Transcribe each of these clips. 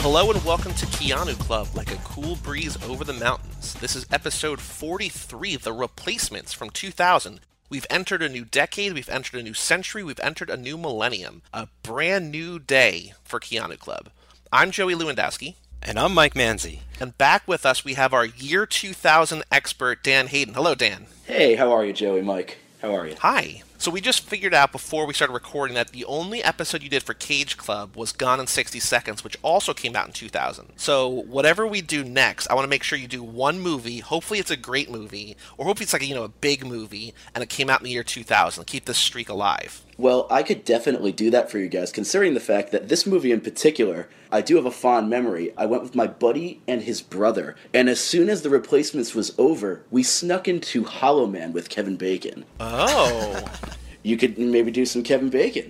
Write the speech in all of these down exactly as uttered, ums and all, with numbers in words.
Hello and welcome to Keanu Club, like a cool breeze over the mountains. This is episode forty-three, The Replacements from two thousand. We've entered a new decade, we've entered a new century, we've entered a new millennium. A brand new day for Keanu Club. I'm Joey Lewandowski. And I'm Mike Manzi. And back with us we have our year two thousand expert, Dan Hayden. Hello, Dan. Hey, how are you, Joey? Mike, how are you? Hi. So we just figured out before we started recording that the only episode you did for Cage Club was Gone in sixty seconds, which also came out in two thousand. So whatever we do next, I want to make sure you do one movie. Hopefully it's a great movie, or hopefully it's like a, you know, a big movie, and it came out in the year two thousand. Keep this streak alive. Well, I could definitely do that for you guys, considering the fact that this movie in particular, I do have a fond memory. I went with my buddy and his brother, and as soon as The Replacements was over, we snuck into Hollow Man with Kevin Bacon. Oh. You could maybe do some Kevin Bacon.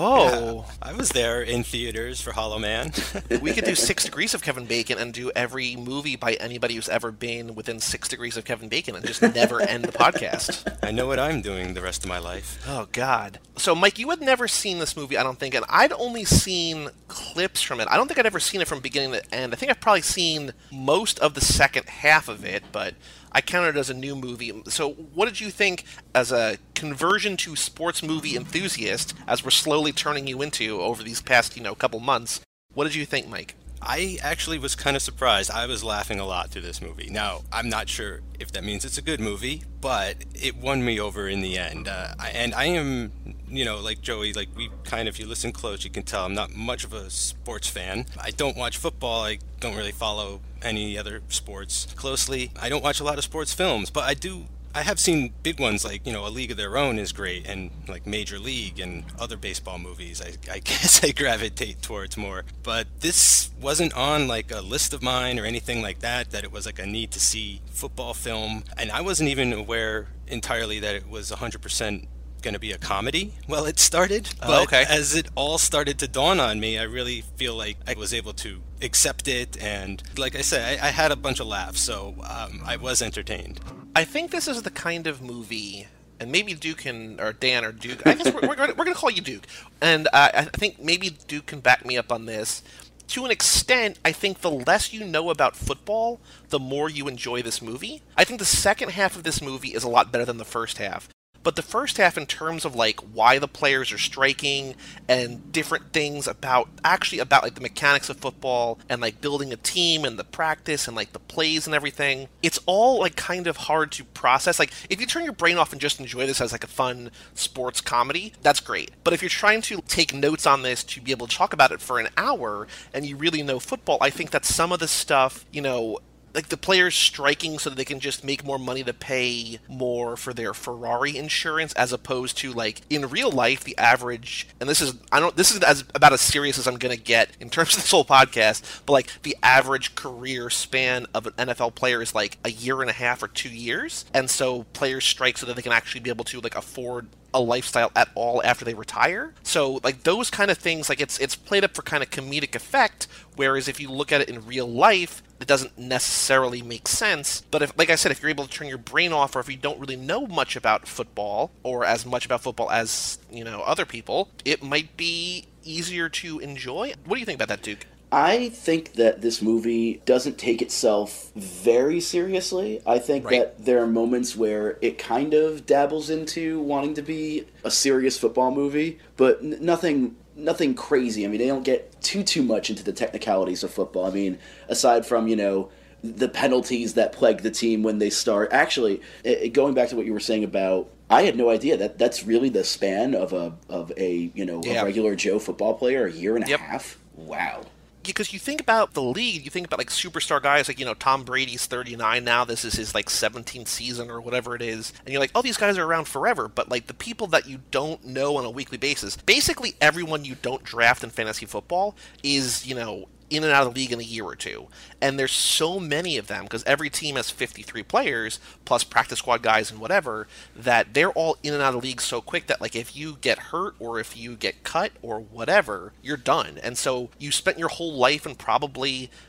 Oh. Yeah, I was there in theaters for Hollow Man. We could do Six Degrees of Kevin Bacon and do every movie by anybody who's ever been within Six Degrees of Kevin Bacon and just never end the podcast. I know what I'm doing the rest of my life. Oh, God. So, Mike, you had never seen this movie, I don't think, and I'd only seen clips from it. I don't think I'd ever seen it from beginning to end. I think I've probably seen most of the second half of it, but I counted it as a new movie. So what did you think as a conversion to sports movie enthusiast, as we're slowly turning you into over these past, you know, couple months? What did you think, Mike? I actually was kind of surprised. I was laughing a lot through this movie. Now, I'm not sure if that means it's a good movie, but it won me over in the end. Uh, I, and I am, you know, like Joey, like we kind of, if you listen close, you can tell I'm not much of a sports fan. I don't watch football. I don't really follow any other sports closely. I don't watch a lot of sports films, but I do I have seen big ones like, you know, A League of Their Own is great, and like Major League and other baseball movies I, I guess I gravitate towards more. But this wasn't on like a list of mine or anything like that, that it was like a need to see football film. And I wasn't even aware entirely that it was one hundred percent going to be a comedy. Well, it started, but oh, okay. As it all started to dawn on me, I really feel like I was able to accept it. And like I said, I, I had a bunch of laughs, so um, I was entertained. I think this is the kind of movie, and maybe Duke can, or Dan or Duke, I guess we're, we're going we're to call you Duke, and uh, I think maybe Duke can back me up on this. To an extent, I think the less you know about football, the more you enjoy this movie. I think the second half of this movie is a lot better than the first half. But the first half, in terms of like why the players are striking and different things about actually about like the mechanics of football and like building a team and the practice and like the plays and everything, it's all like kind of hard to process. Like if you turn your brain off and just enjoy this as like a fun sports comedy, that's great. But if you're trying to take notes on this to be able to talk about it for an hour and you really know football, I think that some of the stuff, you know, like the players striking so that they can just make more money to pay more for their Ferrari insurance, as opposed to like in real life, the average, and this is, I don't, this is as about as serious as I'm going to get in terms of this whole podcast, but like the average career span of an N F L player is like a year and a half or two years. And so players strike so that they can actually be able to like afford a lifestyle at all after they retire. So like those kind of things, like it's it's played up for kind of comedic effect, whereas if you look at it in real life, it doesn't necessarily make sense. But if, like I said, if you're able to turn your brain off, or if you don't really know much about football, or as much about football as, you know, other people, it might be easier to enjoy. What do you think about that, Duke? I think that this movie doesn't take itself very seriously. I think right. that there are moments where it kind of dabbles into wanting to be a serious football movie, but n- nothing nothing crazy. I mean, they don't get too, too much into the technicalities of football. I mean, aside from, you know, the penalties that plague the team when they start. Actually, it, going back to what you were saying about, I had no idea that that's really the span of a, of a you know, yeah. a regular Joe football player, a year and a yep. half. Wow. Because you think about the league, you think about like superstar guys like, you know, Tom Brady's thirty-nine now, this is his like seventeenth season or whatever it is, and you're like, oh, these guys are around forever. But like the people that you don't know on a weekly basis, basically everyone you don't draft in fantasy football is, you know, in and out of the league in a year or two. And there's so many of them, because every team has fifty-three players, plus practice squad guys and whatever, that they're all in and out of the league so quick that, like, if you get hurt or if you get cut or whatever, you're done. And so you spent your whole life and probably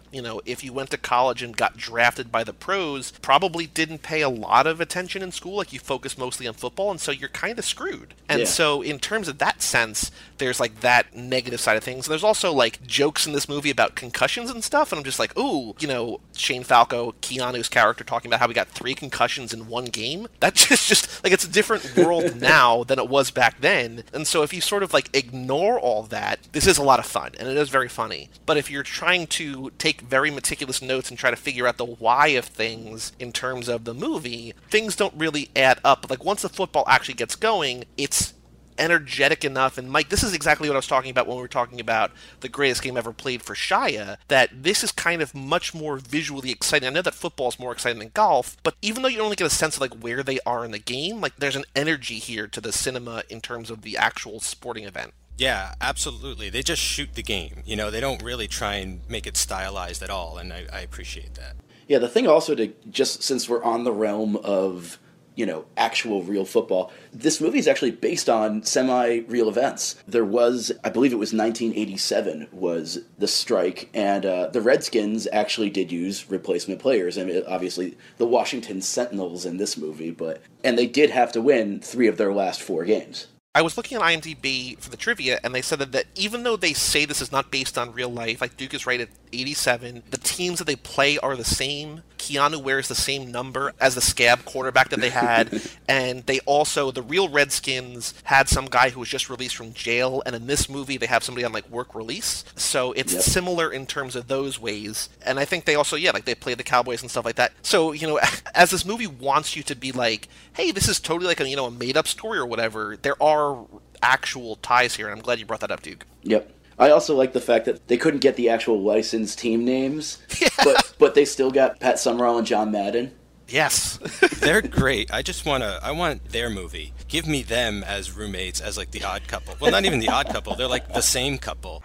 you know, if you went to college and got drafted by the pros, probably didn't pay a lot of attention in school. Like, you focus mostly on football, and so you're kind of screwed. And Yeah. so in terms of that sense, there's like that negative side of things. And there's also like jokes in this movie about concussions and stuff, and I'm just like, ooh, you know, Shane Falco, Keanu's character, talking about how we got three concussions in one game. That just, just like, it's a different world now than it was back then. And so if you sort of like ignore all that, this is a lot of fun, and it is very funny. But if you're trying to take very meticulous notes and try to figure out the why of things in terms of the movie, things don't really add up. Like, once the football actually gets going, it's energetic enough. And Mike, this is exactly what I was talking about when we were talking about the greatest game ever played for Shia, that this is kind of much more visually exciting. I know that football is more exciting than golf, but even though you only get a sense of like where they are in the game, like, there's an energy here to the cinema in terms of the actual sporting event. Yeah, absolutely. They just shoot the game. You know, they don't really try and make it stylized at all, and I, I appreciate that. Yeah, the thing also to, just since we're on the realm of, you know, actual real football, this movie is actually based on semi-real events. There was, I believe it was nineteen eighty-seven was the strike, and uh, the Redskins actually did use replacement players. I mean, obviously, the Washington Sentinels in this movie, but and they did have to win three of their last four games. I was looking at IMDb for the trivia, and they said that, that even though they say this is not based on real life, like Duke is right at eighty-seven, the teams that they play are the same. Keanu wears the same number as the scab quarterback that they had, and they also, the real Redskins had some guy who was just released from jail, and in this movie they have somebody on like work release, so it's Yep. similar in terms of those ways. And I think they also, yeah, like they play the Cowboys and stuff like that. So, you know, as this movie wants you to be like, hey, this is totally like a, you know, a made-up story or whatever, there are actual ties here, and I'm glad you brought that up, Duke. Yep. I also like the fact that they couldn't get the actual licensed team names, but but they still got Pat Summerall and John Madden. Yes. They're great. I just want to, I want their movie. Give me them as roommates, as like the odd couple. Well, not even the odd couple. They're like the same couple.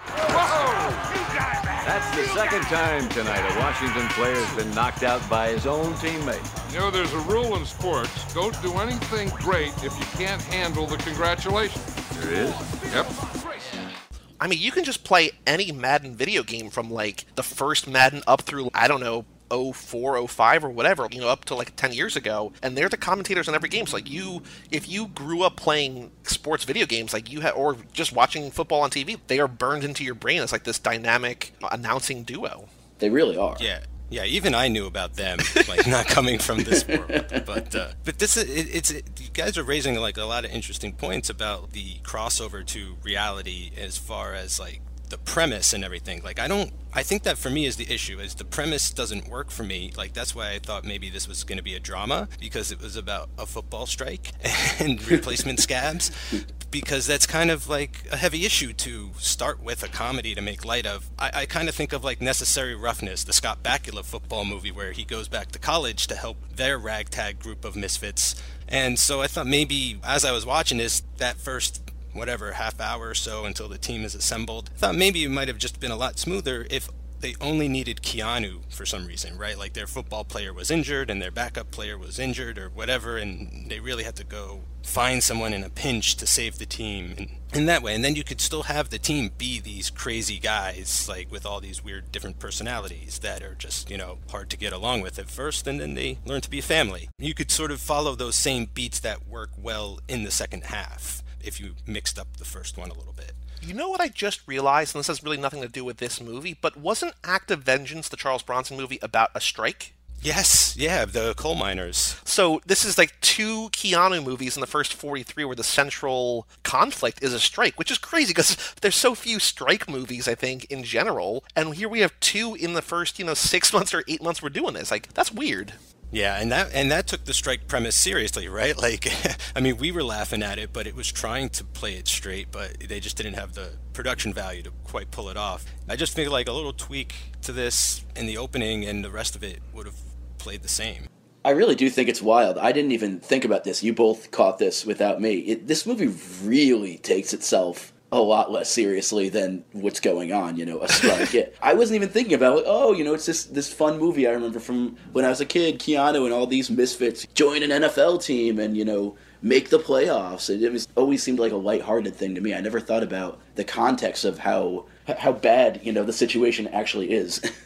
That's the second time tonight a Washington player's been knocked out by his own teammate. You know, there's a rule in sports. Don't do anything great if you can't handle the congratulations. There is. Yep. I mean, you can just play any Madden video game from, like, the first Madden up through, I don't know, oh four, oh five or whatever, you know, up to like ten years ago, and they're the commentators on every game. So like, you, if you grew up playing sports video games, like you had, or just watching football on T V, they are burned into your brain as like this dynamic announcing duo. They really are. Yeah. Yeah, even I knew about them, like not coming from this world. But uh, but this is it, it's it, you guys are raising like a lot of interesting points about the crossover to reality as far as like the premise and everything. Like I don't I think that for me is the issue, is the premise doesn't work for me. Like that's why I thought maybe this was going to be a drama, because it was about a football strike and replacement scabs, because that's kind of like a heavy issue to start with a comedy to make light of. I, I kind of think of like Necessary Roughness, the Scott Bakula football movie where he goes back to college to help their ragtag group of misfits. And so I thought maybe as I was watching this, that first whatever, half hour or so until the team is assembled, I thought maybe it might have just been a lot smoother if they only needed Keanu for some reason, right? Like their football player was injured and their backup player was injured or whatever, and they really had to go find someone in a pinch to save the team and in that way. And then you could still have the team be these crazy guys, like with all these weird different personalities that are just, you know, hard to get along with at first, and then they learn to be a family. You could sort of follow those same beats that work well in the second half if you mixed up the first one a little bit. You know what I just realized, and this has really nothing to do with this movie, but wasn't Act of Vengeance, the Charles Bronson movie, about a strike? Yes, yeah, the coal miners. So this is like two Keanu movies in the first forty-three where the central conflict is a strike, which is crazy because there's so few strike movies, I think, in general. And here we have two in the first, you know, six months or eight months we're doing this. Like, that's weird. Yeah, and that and that took the strike premise seriously, right? Like, I mean, we were laughing at it, but it was trying to play it straight, but they just didn't have the production value to quite pull it off. I just think like a little tweak to this in the opening and the rest of it would have played the same. I really do think it's wild. I didn't even think about this. You both caught this without me. It, this movie really takes itself a lot less seriously than what's going on, you know, a strike. Yeah. I wasn't even thinking about, like, oh, you know, it's this this fun movie I remember from when I was a kid, Keanu and all these misfits join an N F L team and, you know, make the playoffs. It, it was always seemed like a lighthearted thing to me. I never thought about the context of how how bad, you know, the situation actually is.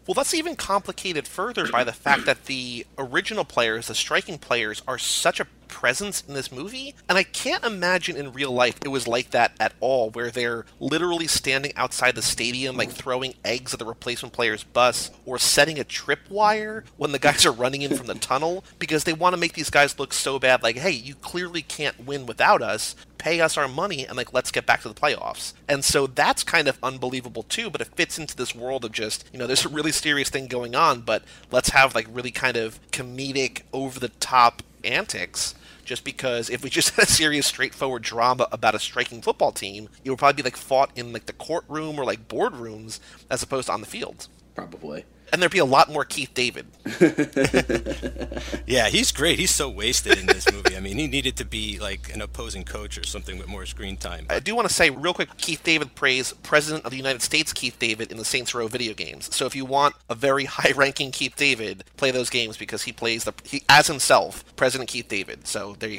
Well, that's even complicated further by the fact that the original players, the striking players, are such a presence in this movie, and I can't imagine in real life it was like that at all, where they're literally standing outside the stadium, like throwing eggs at the replacement player's bus, or setting a tripwire when the guys are running in from the tunnel, because they want to make these guys look so bad, like, hey, you clearly can't win without us, pay us our money, and like, let's get back to the playoffs. And so that's kind of unbelievable too, but it fits into this world of just, you know, there's a really serious thing going on, but let's have like really kind of comedic, over-the-top antics, just because if we just had a serious, straightforward drama about a striking football team, it would probably be like fought in like the courtroom or like boardrooms as opposed to on the field. Probably. And there'd be a lot more Keith David. Yeah, he's great. He's so wasted in this movie. I mean, he needed to be like an opposing coach or something with more screen time. I do want to say real quick, Keith David plays President of the United States Keith David in the Saints Row video games. So if you want a very high-ranking Keith David, play those games because he plays the he, as himself, President Keith David. So there you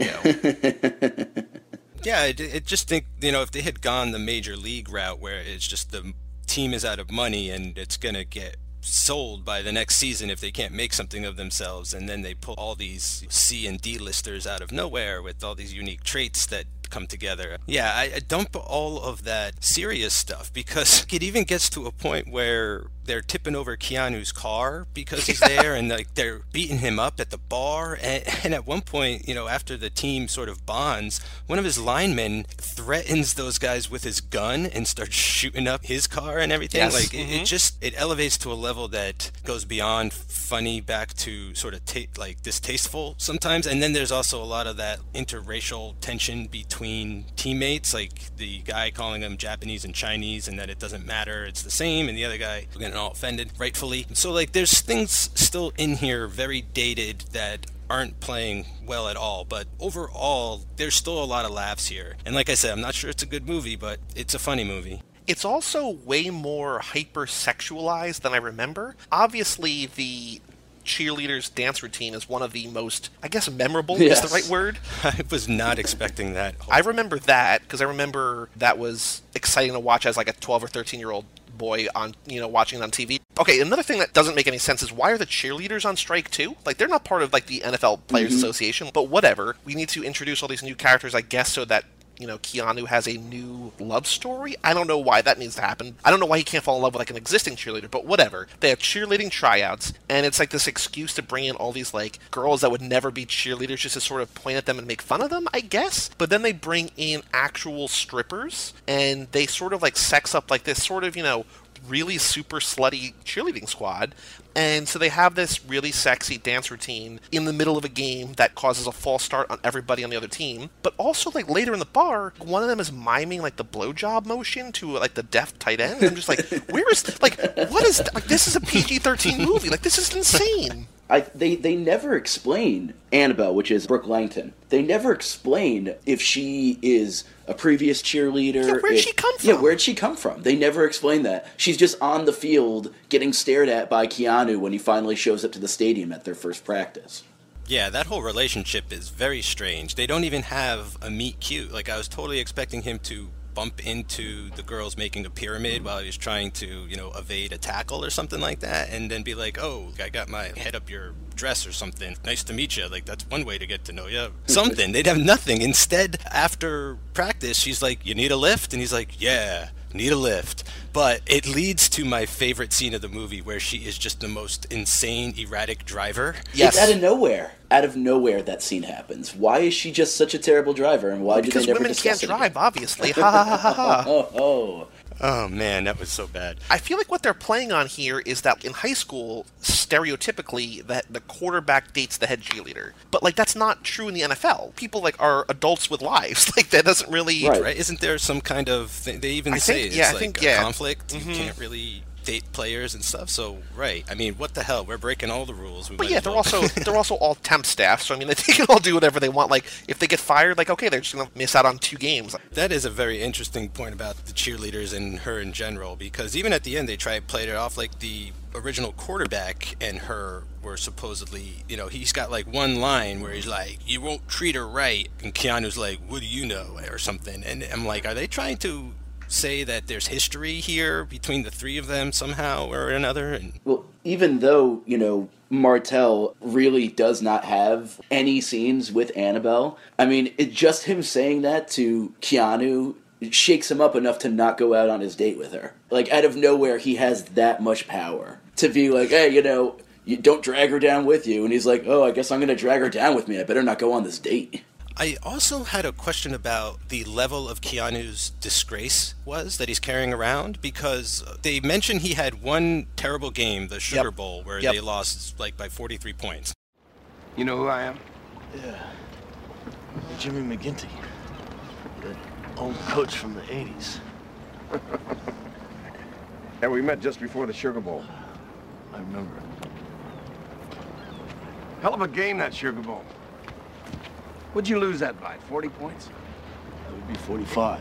go. Yeah, I, I just think, you know, if they had gone the major league route where it's just the team is out of money and it's going to get sold by the next season if they can't make something of themselves, and then they pull all these C and D listers out of nowhere with all these unique traits that come together. Yeah, I, I dump all of that serious stuff because it even gets to a point where they're tipping over Keanu's car because he's there, and like they're beating him up at the bar. And, and at one point, you know, after the team sort of bonds, one of his linemen threatens those guys with his gun and starts shooting up his car and everything. Yes. Like Mm-hmm. it, it just it elevates to a level that goes beyond funny back to sort of ta- like distasteful sometimes. And then there's also a lot of that interracial tension between teammates, like the guy calling them Japanese and Chinese, and that it doesn't matter, it's the same, and the other guy getting all offended, rightfully. So like there's things still in here very dated that aren't playing well at all, but overall there's still a lot of laughs here. And like I said, I'm not sure it's a good movie, but it's a funny movie. It's also way more hyper-sexualized than I remember. Obviously, the cheerleaders' dance routine is one of the most, I guess, memorable Yes. is the right word. I was not expecting that. I remember that because I remember that was exciting to watch as like a twelve or thirteen year old boy on, you know, watching it on T V. Okay, another thing that doesn't make any sense is why are the cheerleaders on strike too? Like, they're not part of like the N F L Players Mm-hmm. Association, but whatever. We need to introduce all these new characters, I guess, so that, you know, Keanu has a new love story. I don't know why that needs to happen. I don't know why he can't fall in love with like an existing cheerleader, but whatever. They have cheerleading tryouts, and it's like this excuse to bring in all these like girls that would never be cheerleaders just to sort of point at them and make fun of them, I guess. But then they bring in actual strippers, and they sort of like sex up like this sort of, you know, really super slutty cheerleading squad. And so they have this really sexy dance routine in the middle of a game that causes a false start on everybody on the other team. But also, like, later in the bar, one of them is miming, like, the blowjob motion to, like, the deaf tight end. And I'm just like, where is, like, what is, like, this is a P G thirteen movie. Like, this is insane. I, they, they never explain Annabelle, which is Brooke Langton. They never explain if she is a previous cheerleader. Yeah, where'd if, she come Yeah, from? where'd she come from? They never explain that. She's just on the field getting stared at by Keanu when he finally shows up to the stadium at their first practice. Yeah, that whole relationship is very strange. They don't even have a meet cute. Like, I was totally expecting him to bump into the girls making a pyramid while he was trying to, you know, evade a tackle or something like that, and then be like, oh, I got my head up your dress or something. Nice to meet you. Like, that's one way to get to know you. Something. They'd have nothing. Instead, after practice, she's like, you need a lift? And he's like, yeah, need a lift. But it leads to my favorite scene of the movie where she is just the most insane, erratic driver. Yes. It's out of nowhere. Out of nowhere that scene happens. Why is she just such a terrible driver, and why do Because they never women discuss can't it drive, again? obviously. Ha ha ha ha ha. Oh, oh. Oh, man, that was so bad. I feel like what they're playing on here is that in high school, stereotypically, that the quarterback dates the head cheerleader. But, like, that's not true in the N F L. People, like, are adults with lives. Like, that doesn't really... Right. Right? Isn't there some kind of thing? They even I say think- it's yeah, I like think- a yeah. conflict. Mhm. You can't really date players and stuff. So, right. I mean, what the hell? We're breaking all the rules. We But might yeah, as they're well- also they're also all temp staff, so I mean, they can all do whatever they want. Like, if they get fired, like, okay, they're just gonna miss out on two games. That is a very interesting point about the cheerleaders and her in general, because even at the end they try and play it off like the original quarterback and her were supposedly, you know, he's got like one line where he's like, you won't treat her right, and Keanu's like, what do you know, or something. And I'm like, are they trying to say that there's history here between the three of them somehow or another? And Well, even though, you know, Martell really does not have any scenes with Annabelle, I mean, it just him saying that to Keanu shakes him up enough to not go out on his date with her. Like, out of nowhere, he has that much power to be like, hey, you know, you don't drag her down with you. And he's like, oh, I guess I'm going to drag her down with me. I better not go on this date. I also had a question about the level of Keanu's disgrace was that he's carrying around, because they mentioned he had one terrible game, the Sugar yep. Bowl, where yep. they lost like by forty-three points. You know who I am? Yeah. Jimmy McGinty. That old coach from the eighties. And we met just before the Sugar Bowl. I remember. Hell of a game, that Sugar Bowl. What'd you lose that by? forty points? That would be forty-five.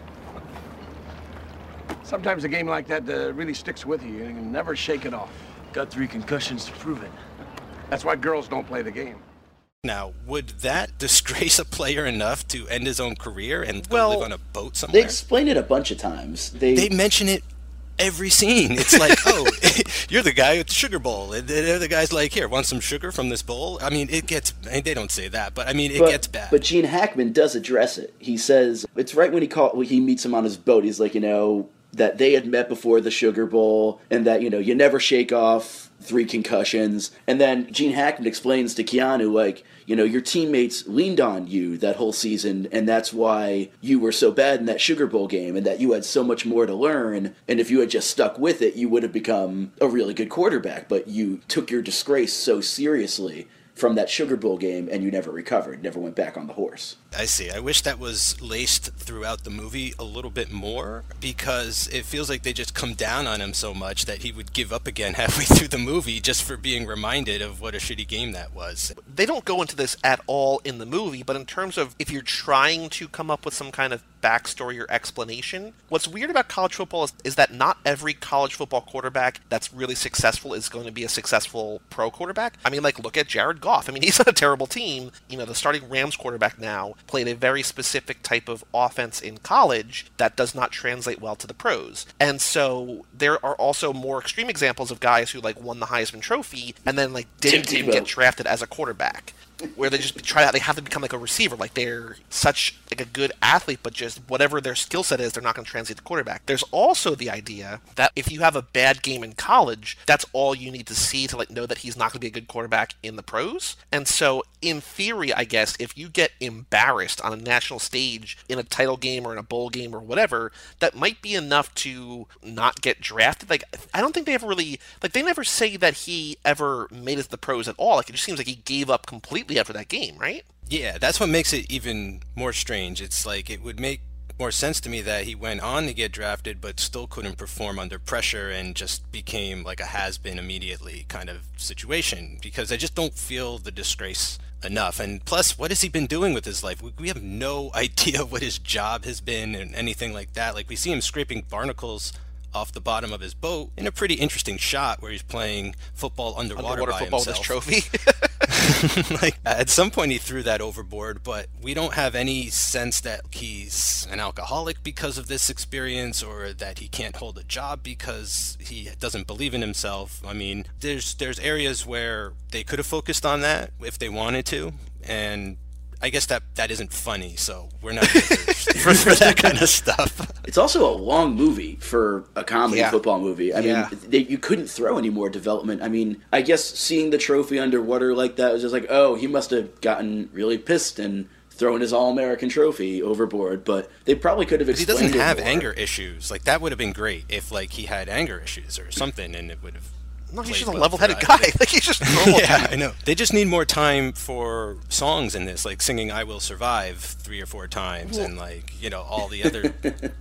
Sometimes a game like that uh, really sticks with you. You can never shake it off. Got three concussions to prove it. That's why girls don't play the game. Now, would that disgrace a player enough to end his own career and go well, live on a boat somewhere? They explain it a bunch of times. They, they mention it every scene. It's like, oh, you're the guy with the Sugar Bowl. And the other guy's like, here, want some sugar from this bowl? I mean, it gets, they don't say that, but I mean, it but, gets bad. But Gene Hackman does address it. He says, it's right when he call, when he meets him on his boat, he's like, you know, that they had met before the Sugar Bowl, and that, you know, you never shake off three concussions. And then Gene Hackman explains to Keanu, like, you know, your teammates leaned on you that whole season, and that's why you were so bad in that Sugar Bowl game, and that you had so much more to learn, and if you had just stuck with it, you would have become a really good quarterback, but you took your disgrace so seriously from that Sugar Bowl game, and you never recovered, never went back on the horse. I see. I wish that was laced throughout the movie a little bit more, because it feels like they just come down on him so much that he would give up again halfway through the movie just for being reminded of what a shitty game that was. They don't go into this at all in the movie, but in terms of if you're trying to come up with some kind of backstory or explanation, what's weird about college football is, is that not every college football quarterback that's really successful is going to be a successful pro quarterback. I mean, like, look at Jared Goff. I mean, he's on a terrible team. You know, the starting Rams quarterback now played a very specific type of offense in college that does not translate well to the pros. And so there are also more extreme examples of guys who, like, won the Heisman Trophy and then, like, didn't even get drafted as a quarterback. Where they just try out, they have to become like a receiver, like they're such like a good athlete, but just whatever their skill set is, they're not going to translate to quarterback. There's also the idea that if you have a bad game in college, that's all you need to see to like know that he's not going to be a good quarterback in the pros. And so, in theory, I guess if you get embarrassed on a national stage in a title game or in a bowl game or whatever, that might be enough to not get drafted. Like, I don't think they ever really like they never say that he ever made it to the pros at all. Like, it just seems like he gave up completely after that game, right? Yeah, that's what makes it even more strange. It's like it would make more sense to me that he went on to get drafted but still couldn't perform under pressure and just became like a has-been immediately kind of situation, because I just don't feel the disgrace enough. And plus, what has he been doing with his life? We, we have no idea what his job has been and anything like that. Like, we see him scraping barnacles off the bottom of his boat in a pretty interesting shot where he's playing football underwater, underwater by football himself. with his trophy. Like, at some point he threw that overboard, but we don't have any sense that he's an alcoholic because of this experience, or that he can't hold a job because he doesn't believe in himself. I mean, there's there's areas where they could have focused on that if they wanted to, and I guess that that isn't funny, so we're not for, for that kind of stuff. It's also a long movie for a comedy yeah. football movie. I yeah. mean, they, you couldn't throw any more development. I mean, I guess seeing the trophy underwater like that was just like, oh, he must have gotten really pissed and thrown his All-American trophy overboard, but they probably could have explained it. He doesn't have more. anger issues. Like, that would have been great if, like, he had anger issues or something, and it would have... No, he's just a level-headed guy. Like, he's just normal. Yeah, I know. They just need more time for songs in this, like singing "I Will Survive" three or four times, well, and like you know all the other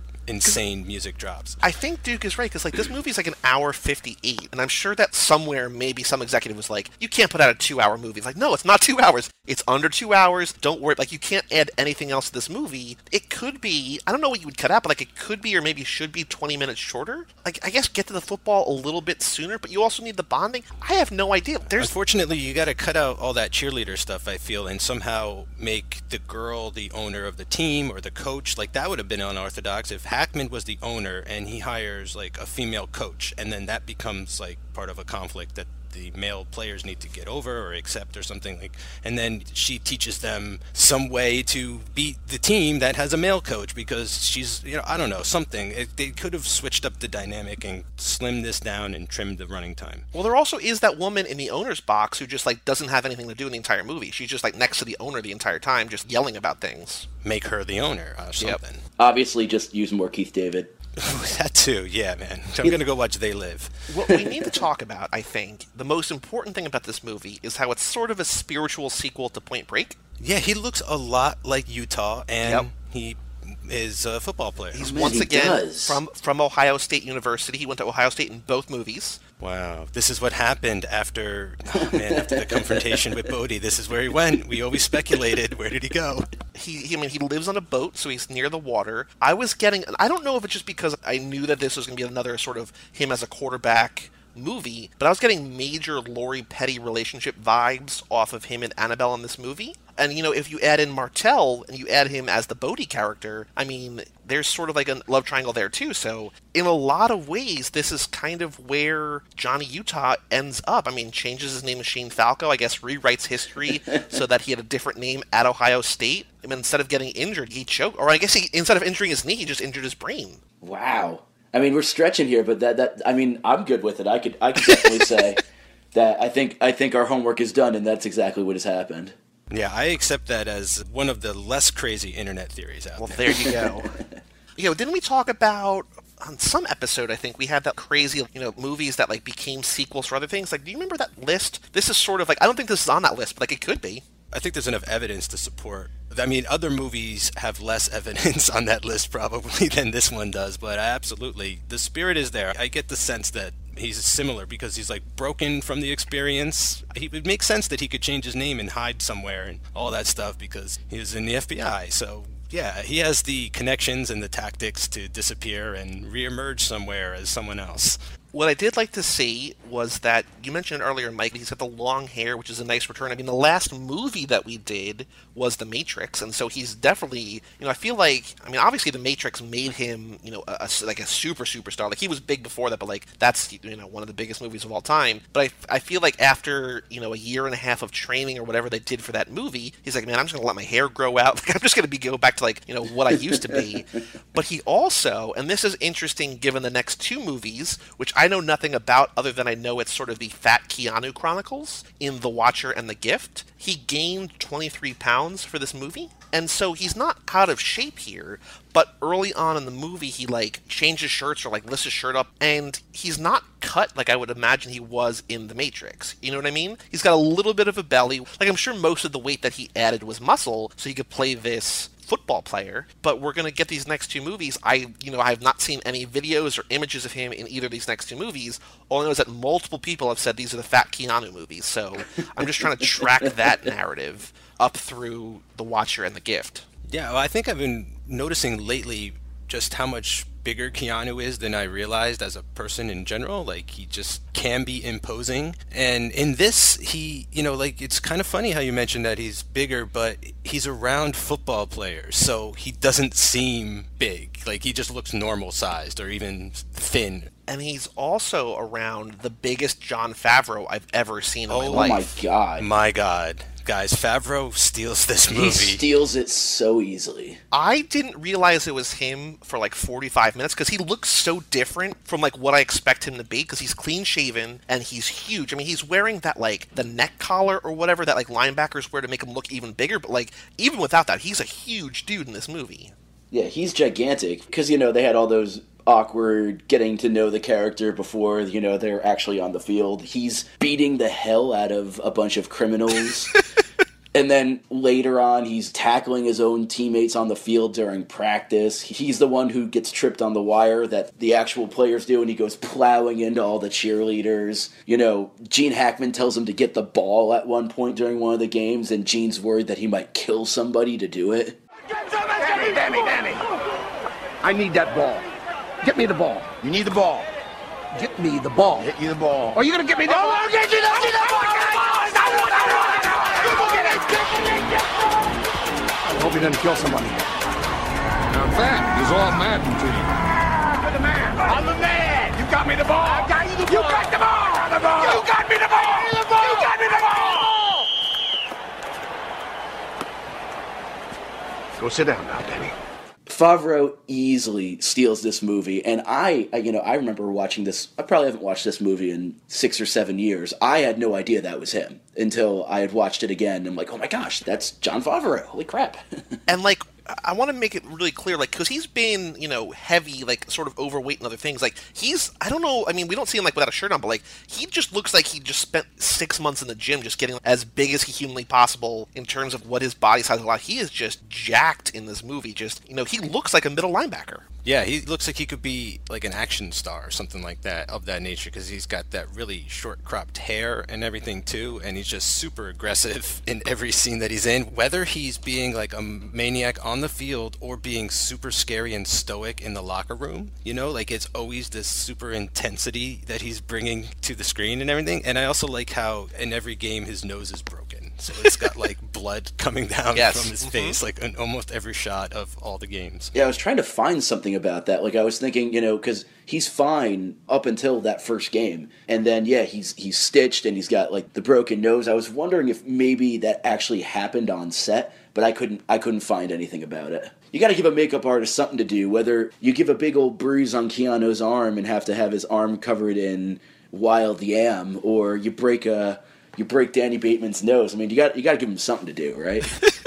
insane music drops. I think Duke is right, because like this movie's like an hour fifty-eight, and I'm sure that somewhere maybe some executive was like, you can't put out a two-hour movie. It's like, no, it's not two hours. It's under two hours. Don't worry. Like, you can't add anything else to this movie. It could be, I don't know what you would cut out, but like it could be, or maybe should be twenty minutes shorter. Like, I guess get to the football a little bit sooner, but you also need the bonding. I have no idea. There's Unfortunately, you got to cut out all that cheerleader stuff, I feel, and somehow make the girl the owner of the team or the coach. Like, that would have been unorthodox if Hackman was the owner, and he hires like a female coach, and then that becomes like part of a conflict that the male players need to get over or accept or something like, and then she teaches them some way to beat the team that has a male coach because she's, you know, I don't know, something. It, they could have switched up the dynamic and slimmed this down and trimmed the running time. Well, there also is that woman in the owner's box who just like doesn't have anything to do in the entire movie. She's just like next to the owner the entire time, just yelling about things. Make her the owner or something. Yep. Obviously, just use more Keith David. That too, yeah, man. I'm going to go watch They Live. What we need to talk about, I think, the most important thing about this movie is how it's sort of a spiritual sequel to Point Break. Yeah, he looks a lot like Utah, and yep. he is a football player. He's Man, once he again does. from from Ohio State University. He went to Ohio State in both movies. Wow, this is what happened after, oh man, after the confrontation with Bodhi. This is where he went. We always speculated. Where did he go? He, he, I mean, he lives on a boat, so he's near the water. I was getting, I don't know if it's just because I knew that this was going to be another sort of him as a quarterback movie, but I was getting major Lori Petty relationship vibes off of him and Annabelle in this movie. And, you know, if you add in Martell and you add him as the Bodhi character, I mean, there's sort of like a love triangle there too. So in a lot of ways, this is kind of where Johnny Utah ends up. I mean, changes his name to Shane Falco, I guess rewrites history so that he had a different name at Ohio State. I mean, instead of getting injured, he choked. Or I guess he, instead of injuring his knee, he just injured his brain. Wow. I mean, we're stretching here, but that, that I mean, I'm good with it. I could I could definitely say that I think I think our homework is done, and that's exactly what has happened. Yeah, I accept that as one of the less crazy internet theories out Well, there. there you go. You know, didn't we talk about, on some episode, I think, we had that crazy, you know, movies that, like, became sequels for other things? Like, do you remember that list? This is sort of like, I don't think this is on that list, but, like, it could be. I think there's enough evidence to support. I mean, other movies have less evidence on that list probably than this one does, but absolutely, the spirit is there. I get the sense that he's similar because he's like broken from the experience. He would make sense that he could change his name and hide somewhere and all that stuff because he was in the F B I. So yeah, he has the connections and the tactics to disappear and reemerge somewhere as someone else. What I did like to see was that, you mentioned earlier, Mike, he's got the long hair, which is a nice return. I mean, the last movie that we did was The Matrix, and so he's definitely, you know, I feel like, I mean, obviously The Matrix made him, you know, a, a, like a super superstar. Like, he was big before that, but, like, that's, you know, one of the biggest movies of all time. But I, I feel like after, you know, a year and a half of training or whatever they did for that movie, he's like, man, I'm just going to let my hair grow out. Like, I'm just going to be go back to, like, you know, what I used to be. But he also, and this is interesting given the next two movies, which I know nothing about other than I know it's sort of the Fat Keanu Chronicles in The Watcher and The Gift. He gained twenty-three pounds for this movie, and so he's not out of shape here, but early on in the movie he like changes shirts or like lifts his shirt up, and he's not cut like I would imagine he was in The Matrix. You know what I mean? He's got a little bit of a belly. Like, I'm sure most of the weight that he added was muscle, so he could play this football player, but we're going to get these next two movies. I, you know, I have not seen any videos or images of him in either of these next two movies. All I know is that multiple people have said these are the Fat Keanu movies, so I'm just trying to track that narrative up through The Watcher and The Gift. Yeah, well, I think I've been noticing lately just how much bigger Keanu is than I realized as a person in general. Like, he just can be imposing. And in this, he, you know, like, it's kind of funny how you mentioned that he's bigger, but he's around football players, so he doesn't seem big. Like, he just looks normal sized or even thin. And he's also around the biggest Jon Favreau I've ever seen in Oh, my Oh life. my god. My God. Guys, Favreau steals this movie. He steals it so easily. I didn't realize it was him for like forty-five minutes because he looks so different from like what I expect him to be, because he's clean shaven and he's huge. I mean, he's wearing that like the neck collar or whatever that like linebackers wear to make him look even bigger, but like even without that, he's a huge dude in this movie. Yeah, he's gigantic because, you know, they had all those awkward getting to know the character before, you know, they're actually on the field. He's beating the hell out of a bunch of criminals. And then later on, he's tackling his own teammates on the field during practice. He's the one who gets tripped on the wire that the actual players do, and he goes plowing into all the cheerleaders. You know, Gene Hackman tells him to get the ball at one point during one of the games, and Gene's worried that he might kill somebody to do it. Danny, Danny, Danny. I need that ball. Get me the ball. You need the ball. Get me the ball. Get you the ball. Are you going to get me the ball? I'll get you the ball. I hope he doesn't kill somebody. Now that is all Madden to you. I'm the man. I'm the man. You got me the ball. I got you the ball. You got the ball. I got the ball. You got me the ball. You got me the ball. Go sit down now, Danny. Favreau easily steals this movie, and I, I, you know, I remember watching this. I probably haven't watched this movie in six or seven years. I had no idea that was him until I had watched it again. And I'm like, oh my gosh, that's Jon Favreau! Holy crap! And like, I want to make it really clear, like, because he's been, you know, heavy, like, sort of overweight and other things. Like, he's, I don't know, I mean, we don't see him, like, without a shirt on, but, like, he just looks like he just spent six months in the gym just getting as big as he humanly possible in terms of what his body size is like. He is just jacked in this movie. Just, you know, he looks like a middle linebacker. Yeah, he looks like he could be like an action star or something like that, of that nature, because he's got that really short cropped hair and everything too, and he's just super aggressive in every scene that he's in, whether he's being like a maniac on the field or being super scary and stoic in the locker room. You know, like, it's always this super intensity that he's bringing to the screen and everything. And I also like how in every game his nose is broken, so it's got like blood coming down Yes. from his Mm-hmm. face, like in almost every shot of all the games. Yeah, I was trying to find something about that. Like, I was thinking, you know, because he's fine up until that first game, and then yeah, he's he's stitched and he's got like the broken nose. I was wondering if maybe that actually happened on set, but I couldn't I couldn't find anything about it. You got to give a makeup artist something to do. Whether you give a big old bruise on Keanu's arm and have to have his arm covered in wild yam, or you break a you break Danny Bateman's nose. I mean, you got you got to give him something to do, right?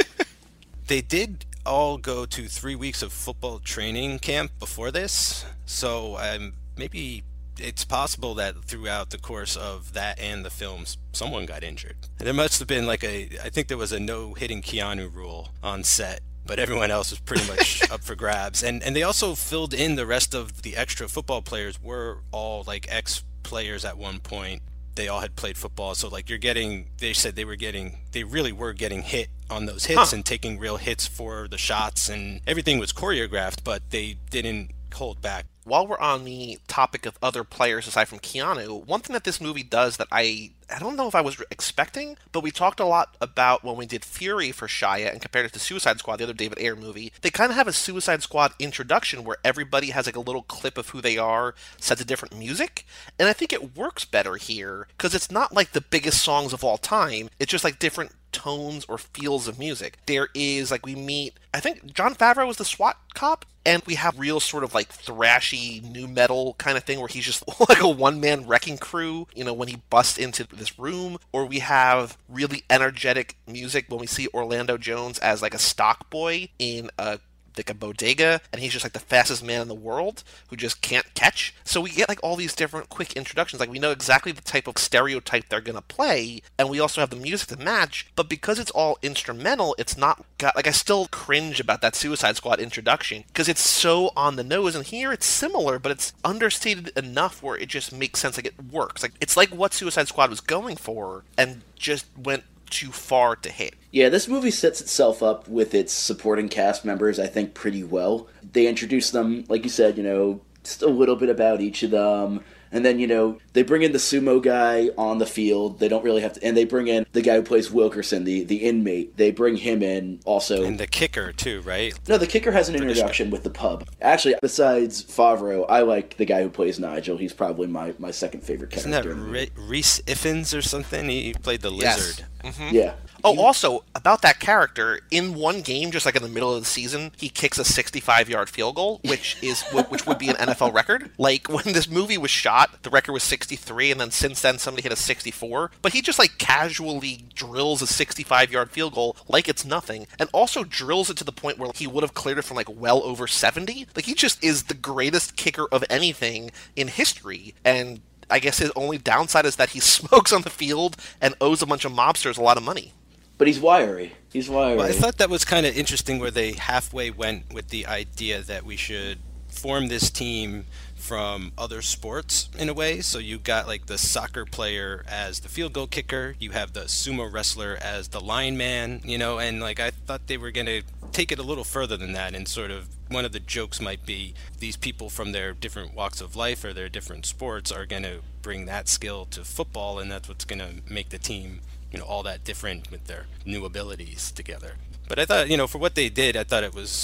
They did all go to three weeks of football training camp before this, so um, maybe it's possible that throughout the course of that and the films, someone got injured. And there must have been like a, I think there was a no hitting Keanu rule on set, but everyone else was pretty much up for grabs. And and they also filled in the rest of the extra football players were all like ex-players at one point. They all had played football, so like you're getting, they said they were getting, they really were getting hit on those hits Huh. and taking real hits for the shots, and everything was choreographed, but they didn't hold back. While we're on the topic of other players aside from Keanu, one thing that this movie does that I I don't know if I was expecting, but we talked a lot about when we did Fury for Shia and compared it to Suicide Squad, the other David Ayer movie. They kind of have a Suicide Squad introduction where everybody has like a little clip of who they are set to different music, and I think it works better here because it's not like the biggest songs of all time. It's just like different tones or feels of music. There is, like, we meet, I think Jon Favreau was the SWAT cop, and we have real sort of like thrashy new metal kind of thing where he's just like a one-man wrecking crew, you know, when he busts into this room. Or we have really energetic music when we see Orlando Jones as like a stock boy in a like a bodega, and he's just like the fastest man in the world who just can't catch. So we get like all these different quick introductions. Like, we know exactly the type of stereotype they're gonna play, and we also have the music to match. But because it's all instrumental, it's not got like, I still cringe about that Suicide Squad introduction because it's so on the nose. And here it's similar, but it's understated enough where it just makes sense. Like, it works. Like, it's like what Suicide Squad was going for, and just went too far to hit. Yeah, this movie sets itself up with its supporting cast members, I think, pretty well. They introduce them, like you said, you know, just a little bit about each of them. And then, you know, they bring in the sumo guy on the field. They don't really have to... And they bring in the guy who plays Wilkerson, the, the inmate. They bring him in also. And the kicker, too, right? No, the kicker has an British introduction with the pub. Actually, besides Favreau, I like the guy who plays Nigel. He's probably my, my second favorite character. Isn't that in the movie. Re- Reese Iffens or something? He played the Yes. lizard. Yeah. Oh, also, about that character, in one game, just like in the middle of the season, he kicks a sixty-five-yard field goal, which is which would be an N F L record. Like, when this movie was shot, the record was sixty-three, and then since then, somebody hit a sixty-four. But he just, like, casually drills a sixty-five-yard field goal like it's nothing, and also drills it to the point where he would have cleared it from, like, well over seventy. Like, he just is the greatest kicker of anything in history, and I guess his only downside is that he smokes on the field and owes a bunch of mobsters a lot of money. But he's wiry. He's wiry. Well, I thought that was kind of interesting where they halfway went with the idea that we should form this team from other sports in a way. So you got like the soccer player as the field goal kicker, you have the sumo wrestler as the lineman, you know, and like I thought they were going to take it a little further than that, and sort of one of the jokes might be these people from their different walks of life or their different sports are going to bring that skill to football, and that's what's going to make the team, you know, all that different with their new abilities together. But I thought, you know, for what they did, I thought it was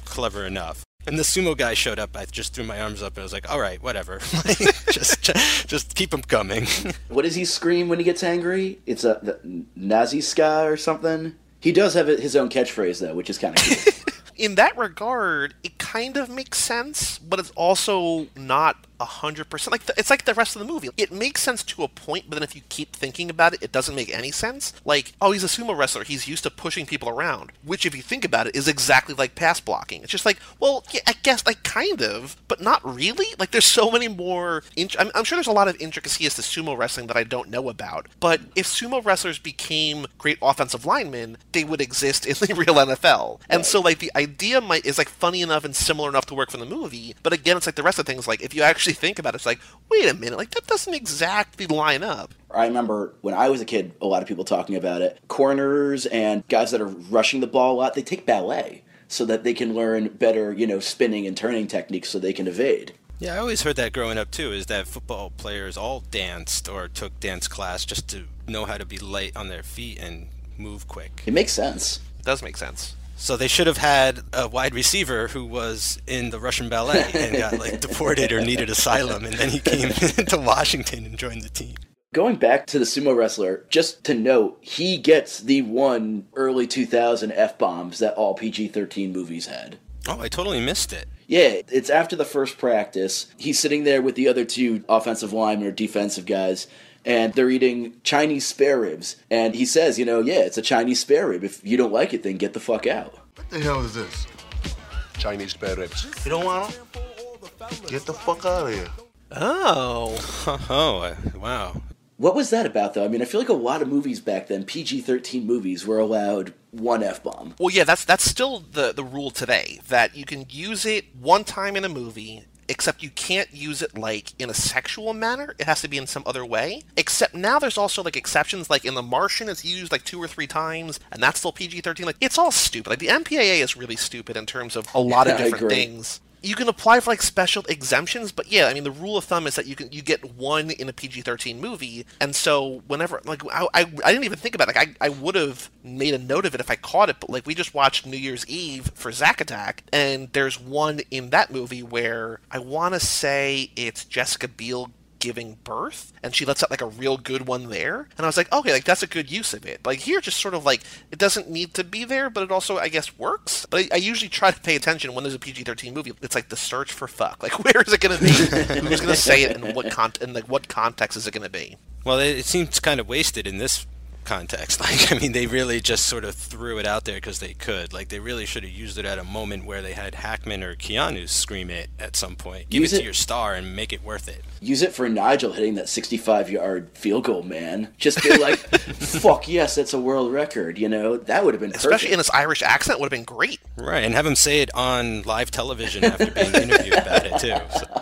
clever enough. And the sumo guy showed up, I just threw my arms up and I was like, all right, whatever. just just keep him coming. What does he scream when he gets angry? It's a the Nazi ska or something? He does have his own catchphrase, though, which is kind of cool. In that regard, it kind of makes sense, but it's also not a hundred percent. Like the, it's like the rest of the movie. It makes sense to a point, but then if you keep thinking about it, it doesn't make any sense. Like, oh, he's a sumo wrestler. He's used to pushing people around, which, if you think about it, is exactly like pass blocking. It's just like, well, yeah, I guess, like, kind of, but not really. Like, there's so many more. Int- I'm, I'm sure there's a lot of intricacies to sumo wrestling that I don't know about. But if sumo wrestlers became great offensive linemen, they would exist in the real N F L. And so, like, the idea might is like funny enough and similar enough to work for the movie. But again, it's like the rest of things. Like, if you actually think about it, it's like, wait a minute, like that doesn't exactly line up. I remember when I was a kid, a lot of people talking about it. Corners and guys that are rushing the ball a lot, they take ballet so that they can learn better, you know, spinning and turning techniques so they can evade. Yeah, I always heard that growing up too, is that football players all danced or took dance class just to know how to be light on their feet and move quick. It makes sense. It does make sense. So they should have had a wide receiver who was in the Russian ballet and got like deported or needed asylum, and then he came to Washington and joined the team. Going back to the sumo wrestler, just to note, he gets the one early two thousand F-bombs that all P G thirteen movies had. Oh, I totally missed it. Yeah, it's after the first practice. He's sitting there with the other two offensive linemen or defensive guys, and they're eating Chinese spare ribs. And he says, you know, yeah, it's a Chinese spare rib. If you don't like it, then get the fuck out. What the hell is this? Chinese spare ribs. You don't want them? Get the fuck out of here. Oh. Oh, wow. What was that about, though? I mean, I feel like a lot of movies back then, P G thirteen movies, were allowed one F-bomb. Well, yeah, that's that's still the, the rule today, that you can use it one time in a movie, except you can't use it, like, in a sexual manner. It has to be in some other way. Except now there's also, like, exceptions. Like, in The Martian, it's used, like, two or three times, and that's still P G thirteen. Like, it's all stupid. Like, the M P A A is really stupid in terms of a lot of different things. You can apply for, like, special exemptions, but yeah, I mean, the rule of thumb is that you can you get one in a P G thirteen movie, and so whenever, like, I, I, I didn't even think about it. Like, I, I would have made a note of it if I caught it, but, like, we just watched New Year's Eve for Zack Attack, and there's one in that movie where I want to say it's Jessica Biel giving birth, and she lets out like a real good one there, and I was like, okay, like that's a good use of it. Like here, just sort of like it doesn't need to be there, but it also I guess works. But I, I usually try to pay attention when there's a P G thirteen movie. It's like the search for fuck. Like where is it going to be? Who's going to say it? And what con? And like what context is it going to be? Well, it, it seems kind of wasted in this context. Like, I mean, they really just sort of threw it out there because they could. Like, they really should have used it at a moment where they had Hackman or Keanu scream it at some point. Give Use it to it- your star and make it worth it. Use it for Nigel hitting that sixty-five-yard field goal, man. Just be like, fuck yes, that's a world record, you know? That would have been perfect. Especially in this Irish accent, would have been great. Right, and have him say it on live television after being interviewed about it, too. So.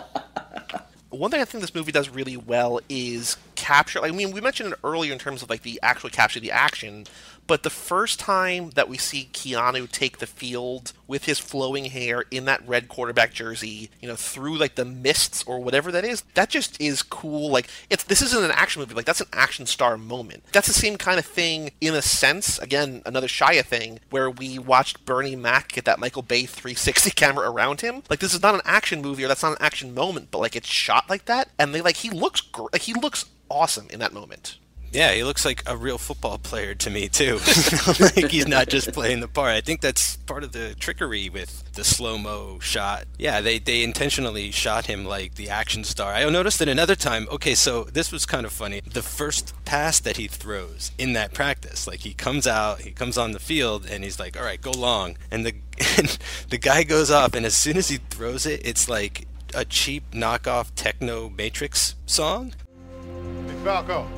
One thing I think this movie does really well is capture, I mean, we mentioned it earlier in terms of like the actual capture the action, but the first time that we see Keanu take the field with his flowing hair in that red quarterback jersey, you know, through like the mists or whatever that is, that just is cool. Like, it's this isn't an action movie, like that's an action star moment. That's the same kind of thing in a sense, again, another Shia thing, where we watched Bernie Mac get that Michael Bay three sixty camera around him. Like, this is not an action movie, or that's not an action moment, but like it's shot like that, and they like, he looks gr- like he looks awesome in that moment. Yeah, he looks like a real football player to me, too. Like, he's not just playing the part. I think that's part of the trickery with the slow-mo shot. Yeah, they, they intentionally shot him like the action star. I noticed that another time, okay, so this was kind of funny. The first pass that he throws in that practice, like, he comes out, he comes on the field, and he's like, all right, go long. And the, and the guy goes off, and as soon as he throws it, it's like a cheap knockoff techno Matrix song. Hey, Falco.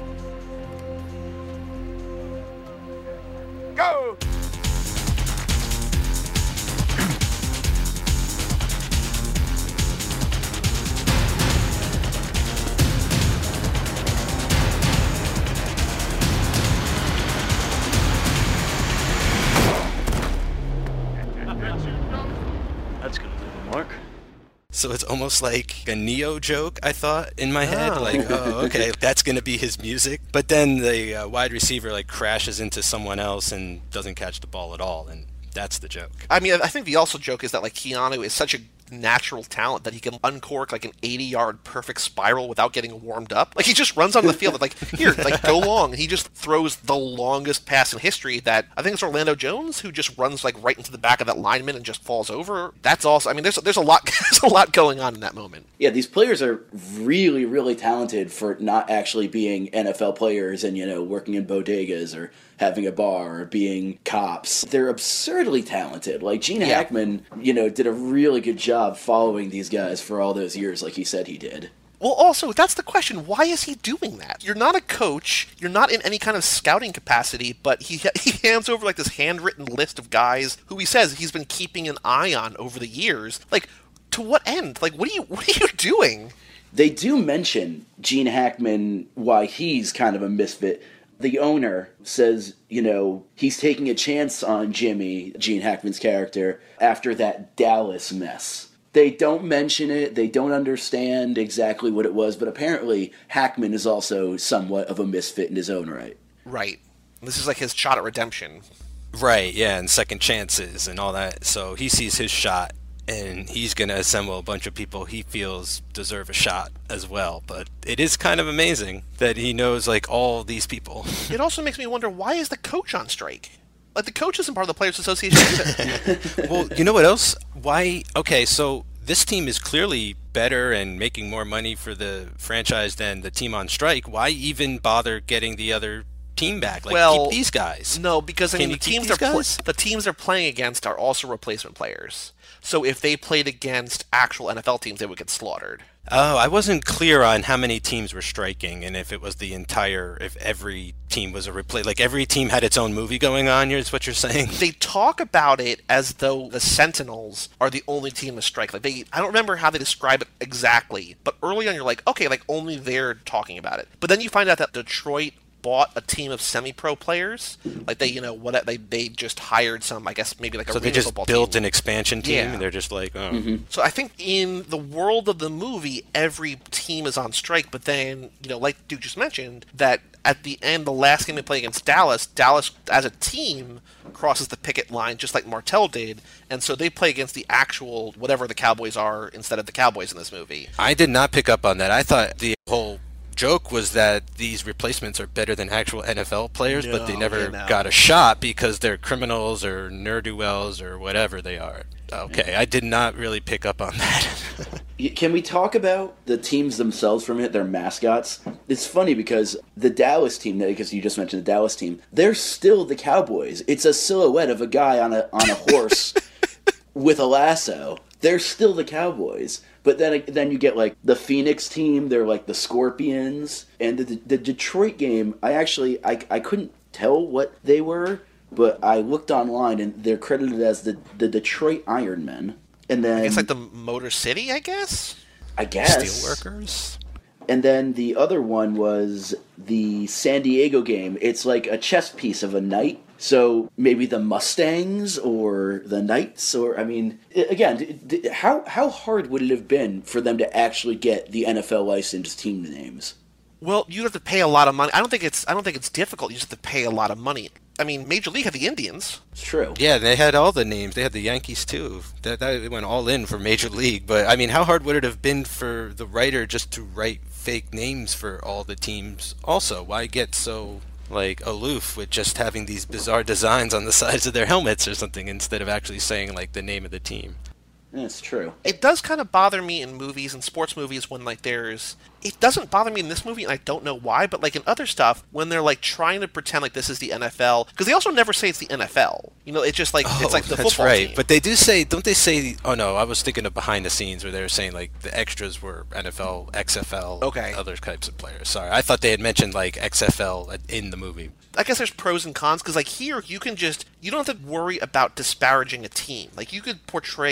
Go! That's gonna leave a mark. So it's almost like a Neo joke, I thought, in my head. Oh. Like, oh, okay, that's going to be his music. But then the uh, wide receiver, like, crashes into someone else and doesn't catch the ball at all. And That's the joke. I mean, I think the also joke is that like Keanu is such a natural talent that he can uncork like an eighty-yard perfect spiral without getting warmed up. Like he just runs onto the field and like, here, like go long. And he just throws the longest pass in history that I think it's Orlando Jones who just runs like right into the back of that lineman and just falls over. That's also, I mean, there's there's a lot there's a lot going on in that moment. Yeah, these players are really, really talented for not actually being N F L players and, you know, working in bodegas or having a bar or being cops. They're absurdly talented. Like Gene Yeah. Hackman, you know, did a really good job following these guys for all those years like he said he did. Well, also, that's the question. Why is he doing that? You're not a coach. You're not in any kind of scouting capacity, but he he hands over like this handwritten list of guys who he says he's been keeping an eye on over the years. Like, to what end? Like, what are you what are you doing? They do mention Gene Hackman, why he's kind of a misfit. The owner says, you know, he's taking a chance on Jimmy, Gene Hackman's character, after that Dallas mess. They don't mention it, they don't understand exactly what it was, but apparently Hackman is also somewhat of a misfit in his own right. Right. This is like his shot at redemption. Right, yeah, and second chances and all that. So he sees his shot, and he's going to assemble a bunch of people he feels deserve a shot as well. But it is kind of amazing that he knows, like, all these people. It also makes me wonder, why is the coach on strike? Like, the coach isn't part of the Players Association either. Well, you know what else? Why? Okay, so this team is clearly better and making more money for the franchise than the team on strike. Why even bother getting the other team back? Like, well, keep these guys. No, because I Can mean, you the keep teams these are pl- guys? the teams they're playing against are also replacement players. So if they played against actual N F L teams, they would get slaughtered. Oh, I wasn't clear on how many teams were striking and if it was the entire, if every team was a replay, like every team had its own movie going on, is what you're saying? They talk about it as though the Sentinels are the only team to strike. Like they, I don't remember how they describe it exactly, but early on you're like, okay, like only they're talking about it. But then you find out that Detroit bought a team of semi-pro players. Like they, you know, what they they just hired some, I guess maybe like a So they arena just football built team. an expansion team, Yeah. and they're just like, oh. Mm-hmm. So I think in the world of the movie, every team is on strike, but then, you know, like Duke just mentioned, that at the end, the last game they play against Dallas, Dallas as a team crosses the picket line just like Martell did, and so they play against the actual, whatever the Cowboys are, instead of the Cowboys in this movie. I did not pick up on that. I thought the whole joke was that these replacements are better than actual N F L players, but they No, never yeah, no. got a shot because they're criminals or ne'er-do-wells or whatever they are. Okay, I did not really pick up on that. Y- Can we talk about the teams themselves for a minute, their mascots? It's funny because the Dallas team, because you just mentioned the Dallas team, they're still the Cowboys. It's a silhouette of a guy on a on a horse with a lasso. They're still the Cowboys. But then then you get like the Phoenix team, they're like the Scorpions. And the, the Detroit game, I actually, I, I couldn't tell what they were, but I looked online and they're credited as the, the Detroit Ironmen. And then I guess like the Motor City, I guess? I guess. Steelworkers? And then the other one was the San Diego game. It's like a chess piece of a knight. So maybe the Mustangs or the Knights, or I mean, i- again, d- d- how how hard would it have been for them to actually get the N F L licensed team names? Well, you'd have to pay a lot of money. I don't think it's I don't think it's difficult. You just have to pay a lot of money. I mean, Major League had the Indians. It's true. Yeah, they had all the names. They had the Yankees too. That, that they went all in for Major League. But I mean, how hard would it have been for the writer just to write fake names for all the teams? Also, why get so like aloof with just having these bizarre designs on the sides of their helmets or something instead of actually saying like the name of the team? That's true. It does kind of bother me in movies and sports movies when like there's it doesn't bother me in this movie and I don't know why, but like in other stuff when they're like trying to pretend like this is the N F L, because they also never say it's the N F L. You know, it's just like Oh, it's like the that's football right. team. But they do say, don't they say? Oh no, I was thinking of behind the scenes where they were saying like the extras were N F L, X F L, Okay. other types of players. Sorry, I thought they had mentioned like X F L in the movie. I guess there's pros and cons because like here you can just you don't have to worry about disparaging a team. Like you could portray any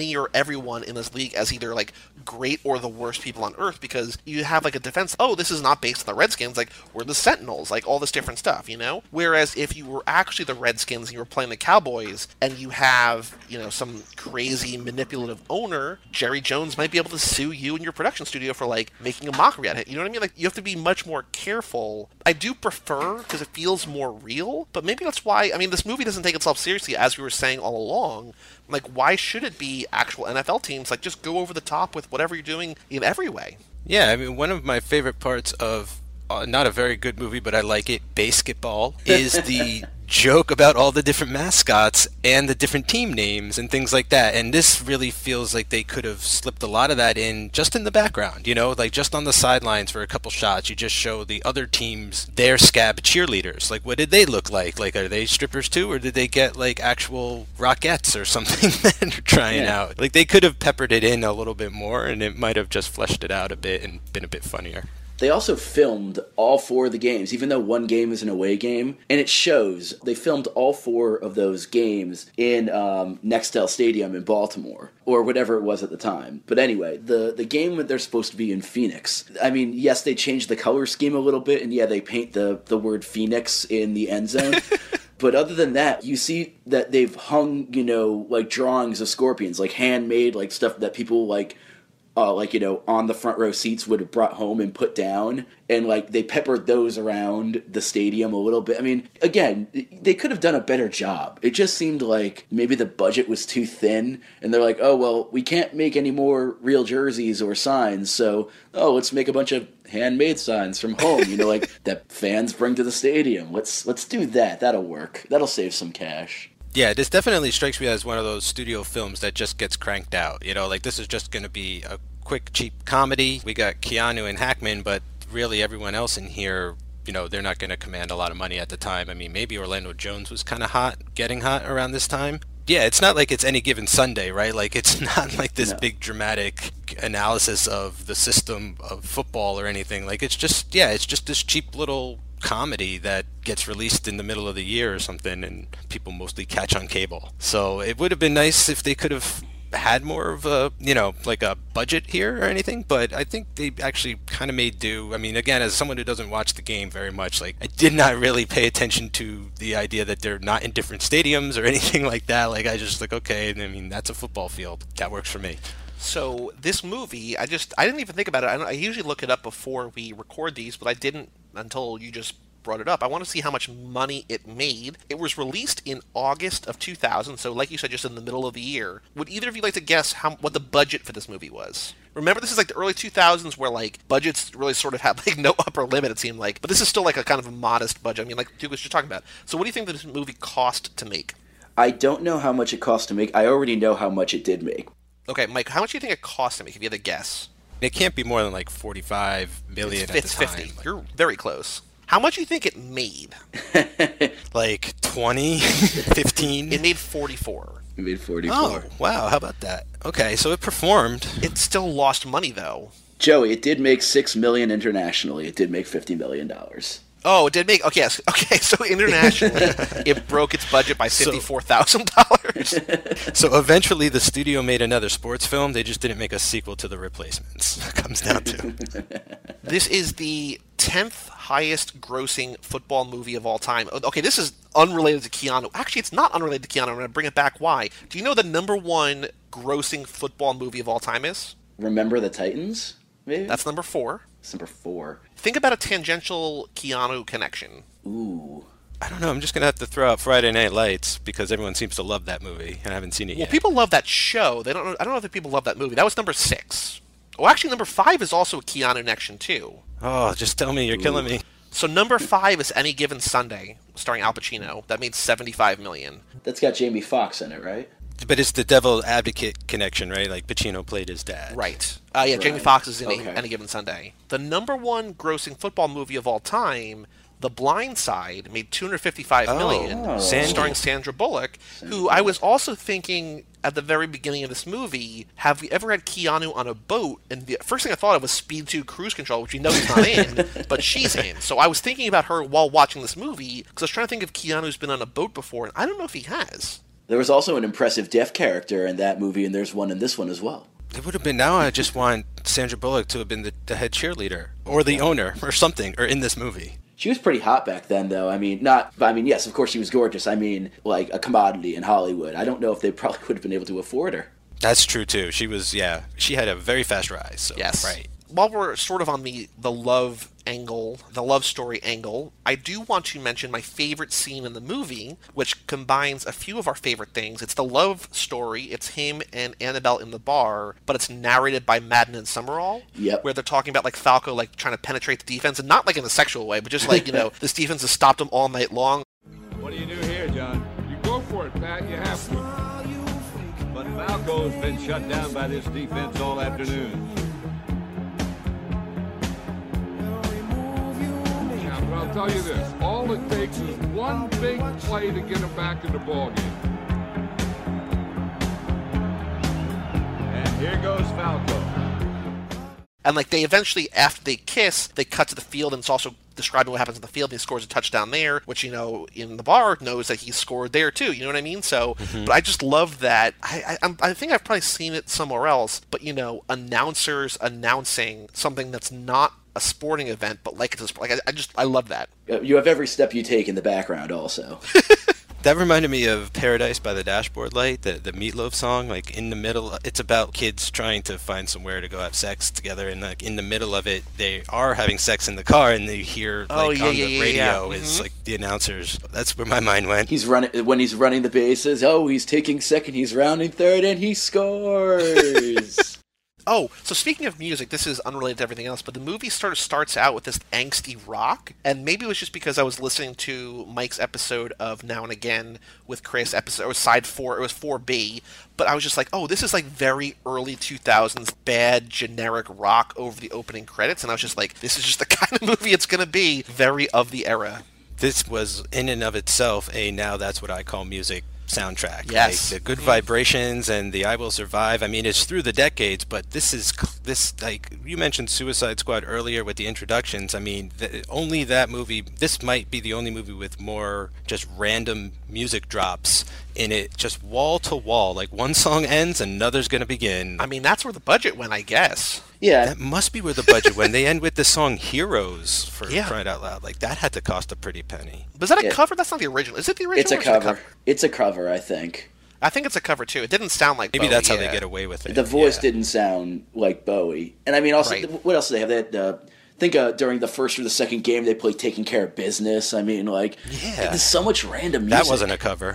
smear everyone in this league as either like great or the worst people on earth, because you have like a defense, oh, this is not based on the Redskins, like we're the Sentinels, like all this different stuff, you know? Whereas if you were actually the Redskins and you were playing the Cowboys and you have, you know, some crazy manipulative owner, Jerry Jones might be able to sue you in your production studio for like making a mockery out of it. You know what I mean? Like you have to be much more careful. I do prefer because it feels more real, but maybe that's why, I mean, this movie doesn't take itself seriously, as we were saying all along. Like, why should it be actual N F L teams? Like, just go over the top with whatever you're doing in every way. Yeah, I mean, one of my favorite parts of uh, not a very good movie, but I like it, Basketball, is the joke about all the different mascots and the different team names and things like that. And this really feels like they could have slipped a lot of that in just in the background, you know, like just on the sidelines for a couple shots. You just show the other teams, their scab cheerleaders. Like, what did they look like? Like, are they strippers too, or did they get like actual Rockettes or something that are trying yeah. out? Like, they could have peppered it in a little bit more, and it might have just fleshed it out a bit and been a bit funnier. They also filmed all four of the games, even though one game is an away game, and it shows. They filmed all four of those games in um, Nextel Stadium in Baltimore, or whatever it was at the time. But anyway, the, the game that they're supposed to be in Phoenix, I mean, yes, they changed the color scheme a little bit, and yeah, they paint the, the word Phoenix in the end zone. But other than that, you see that they've hung, you know, like drawings of scorpions, like handmade, like stuff that people like... Uh, like, you know, on the front row seats would have brought home and put down. And, like, they peppered those around the stadium a little bit. I mean, again, they could have done a better job. It just seemed like maybe the budget was too thin. And they're like, oh, well, we can't make any more real jerseys or signs. So, oh, let's make a bunch of handmade signs from home, you know, like that fans bring to the stadium. Let's let's do that. That'll work. That'll save some cash. Yeah, this definitely strikes me as one of those studio films that just gets cranked out. You know, like this is just going to be a quick, cheap comedy. We got Keanu and Hackman, but really everyone else in here, you know, they're not going to command a lot of money at the time. I mean, maybe Orlando Jones was kind of hot, getting hot around this time. Yeah, it's not like it's Any Given Sunday, right? Like, it's not like this no. big dramatic analysis of the system of football or anything. Like, it's just, yeah, it's just this cheap little comedy that gets released in the middle of the year or something, and people mostly catch on cable. So it would have been nice if they could have had more of a, you know, like a budget here or anything, but I think they actually kind of made do. I mean, again, as someone who doesn't watch the game very much, like, I did not really pay attention to the idea that they're not in different stadiums or anything like that. Like, I just like, okay, I mean, that's a football field. That works for me. So this movie, I just, I didn't even think about it. I, I usually look it up before we record these, but I didn't until you just brought it up. I want to see how much money it made. It was released in August of two thousand, so like you said, just in the middle of the year. Would either of you like to guess how what the budget for this movie was? Remember, this is like the early two thousands where like budgets really sort of had like no upper limit, it seemed like. But this is still like a kind of a modest budget. I mean, like Duke was just talking about. So what do you think this movie cost to make? I don't know how much it cost to make. I already know how much it did make. Okay, Mike, how much do you think it cost to make, if you had to guess? It can't be more than like forty-five million it's, at it's the fifty. time. You're very close. How much do you think it made? Like twenty, fifteen? It made forty-four. It made forty-four. Oh, wow, how about that? Okay, so it performed. It still lost money, though. Joey, it did make six million dollars internationally. It did make fifty million dollars. Oh, it did make... Okay, yes. Okay, so internationally, it broke its budget by fifty-four thousand dollars. So eventually the studio made another sports film. They just didn't make a sequel to The Replacements. It comes down to. This is the tenth highest grossing football movie of all time. Okay, this is unrelated to Keanu. Actually, it's not unrelated to Keanu. I'm going to bring it back. Why? Do you know the number one grossing football movie of all time is? Remember the Titans, maybe? That's number four. It's number four. Think about a tangential Keanu connection. Ooh. I don't know. I'm just going to have to throw out Friday Night Lights because everyone seems to love that movie, and I haven't seen it well, yet. Well, people love that show. They don't. I don't know if people love that movie. That was number six. Oh, actually, number five is also a Keanu connection, too. Oh, just tell me. You're Ooh. killing me. So number five is Any Given Sunday, starring Al Pacino. That made seventy-five million dollars. That's got Jamie Foxx in it, right? But it's the devil advocate connection, right? Like Pacino played his dad. Right. Uh, yeah, right. Jamie Foxx is in okay. Any Given Sunday. The number one grossing football movie of all time, The Blind Side, made two hundred fifty-five million dollars, oh. starring Sandra Bullock, Sandra who Bullock. I was also thinking at the very beginning of this movie, have we ever had Keanu on a boat? And the first thing I thought of was Speed two Cruise Control, which we know he's not in, but she's in. So I was thinking about her while watching this movie, because I was trying to think if Keanu's been on a boat before, and I don't know if he has. There was also an impressive deaf character in that movie, and there's one in this one as well. It would have been, now I just want Sandra Bullock to have been the, the head cheerleader, or the owner, or something, or in this movie. She was pretty hot back then, though. I mean, not, I mean, yes, of course she was gorgeous. I mean, like a commodity in Hollywood. I don't know if they probably would have been able to afford her. That's true, too. She was, yeah, she had a very fast rise. So, Yes. Right. While we're sort of on the, the love angle, the love story angle, I do want to mention my favorite scene in the movie, which combines a few of our favorite things. It's the love story. It's him and Annabelle in the bar, but it's narrated by Madden and Summerall. Yep. Where they're talking about like Falco like trying to penetrate the defense, and not like in a sexual way, but just like, you know, this defense has stopped him all night long. What do you do here, John? You go for it, Pat. You have to. But Falco's been shut down by this defense all afternoon. Yeah, but I'll tell you this. All it takes is one big play to get him back in the ballgame. And here goes Falco. And like they eventually, after they kiss, they cut to the field, and it's also describing what happens in the field. And he scores a touchdown there, which, you know, in the bar knows that he scored there too. You know what I mean? So, mm-hmm. But I just love that. I, I I think I've probably seen it somewhere else, but you know, announcers announcing something that's not a sporting event, but like it's a, like I, I just I love that. You have every step you take in the background, also. That reminded me of Paradise by the Dashboard Light, the the Meatloaf song. Like in the middle, it's about kids trying to find somewhere to go have sex together, and like in the middle of it, they are having sex in the car, and they hear like oh, yeah, on yeah, the yeah, radio yeah. is Mm-hmm. like the announcers. That's where my mind went. He's running when he's running the bases. Oh, he's taking second. He's rounding third, and he scores. Oh, so speaking of music, this is unrelated to everything else, but the movie sort of starts out with this angsty rock, and maybe it was just because I was listening to Mike's episode of Now and Again with Chris, episode, it was side four, it was four B, but I was just like, oh, this is like very early two thousands bad generic rock over the opening credits, and I was just like, this is just the kind of movie it's going to be, very of the era. This was in and of itself a now that's what I call music soundtrack. Yes. Like the good vibrations and the I Will Survive. I mean, it's through the decades, but this is this like you mentioned Suicide Squad earlier with the introductions. I mean, the, only that movie. This might be the only movie with more just random music drops in it, just wall to wall. Like one song ends, another's going to begin. I mean, that's where the budget went, I guess. Yeah. That must be where the budget went. They end with the song Heroes, for Yeah. crying out loud. Like that had to cost a pretty penny. But is that a Yeah. cover? That's not the original. Is it the original? It's a or is it the cover. It's a cover, I think. I think it's a cover too. It didn't sound like Maybe Bowie, that's how yeah. they get away with it. The voice yeah. didn't sound like Bowie. And I mean, also, Right. what else do they have? They had, uh, I think uh, during the first or the second game, they played Taking Care of Business. I mean, like, Yeah. there's so much random music. That wasn't a cover.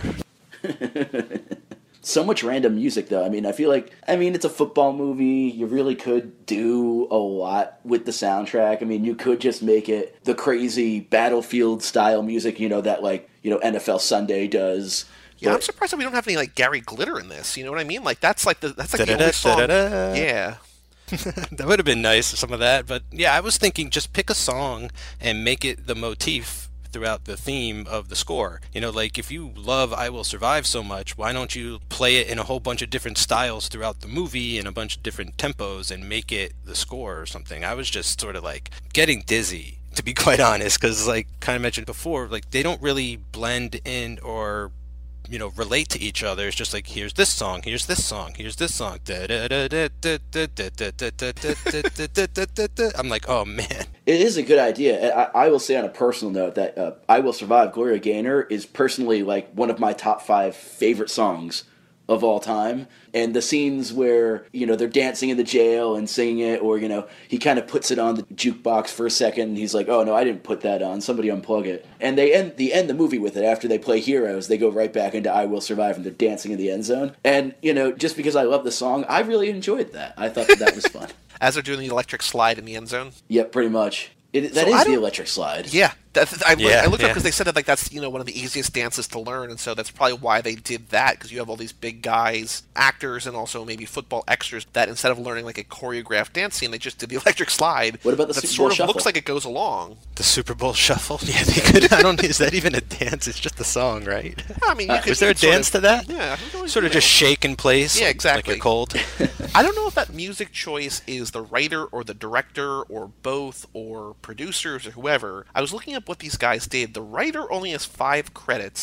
So much random music, though. I mean, I feel like, I mean, it's a football movie. You really could do a lot with the soundtrack. I mean, you could just make it the crazy Battlefield-style music, you know, that, like, you know, N F L Sunday does. Yeah, But- I'm surprised that we don't have any like Gary Glitter in this. You know what I mean? Like that's like the that's like the Da-da-da, only song. da-da-da. Yeah. That would have been nice, some of that. But yeah, I was thinking just pick a song and make it the motif throughout the theme of the score. You know, like if you love I Will Survive so much, why don't you play it in a whole bunch of different styles throughout the movie and a bunch of different tempos and make it the score or something? I was just sort of like getting dizzy, to be quite honest, because like kind of mentioned before, like they don't really blend in or you know, relate to each other. It's just like, here's this song, here's this song, here's this song. I'm like, oh man. It is a good idea. I, I will say on a personal note that uh, I Will Survive, Gloria Gaynor, is personally like one of my top five favorite songs of all time. And the scenes where, you know, they're dancing in the jail and singing it, or, you know, he kind of puts it on the jukebox for a second and he's like, oh no, I didn't put that on, somebody unplug it. And they end, they end the movie with it. After they play Heroes, they go right back into I Will Survive and they're dancing in the end zone. And, you know, just because I love the song, I really enjoyed that. I thought that, that was fun. As they're doing the electric slide in the end zone. Yep, pretty much. It, that So I is the don't- electric slide. Yeah, that, I, Yeah, I looked up yeah. because they said that like that's you know one of the easiest dances to learn, and so that's probably why they did that, because you have all these big guys, actors, and also maybe football extras that instead of learning like a choreographed dance scene, they just did the electric slide. What about the that Super sort Bowl of shuffle? looks like it goes along. The Super Bowl shuffle? Yeah, they could. I don't. Is that even a dance? It's just a song, right? I mean, you could, Is there you a could sort dance of- to that? Yeah, I think it was- Sort of just shake in place. Yeah, like- exactly. Like you're cold. I don't know if that music choice is the writer or the director or both or producers or whoever. I was looking up what these guys did. The writer only has five credits.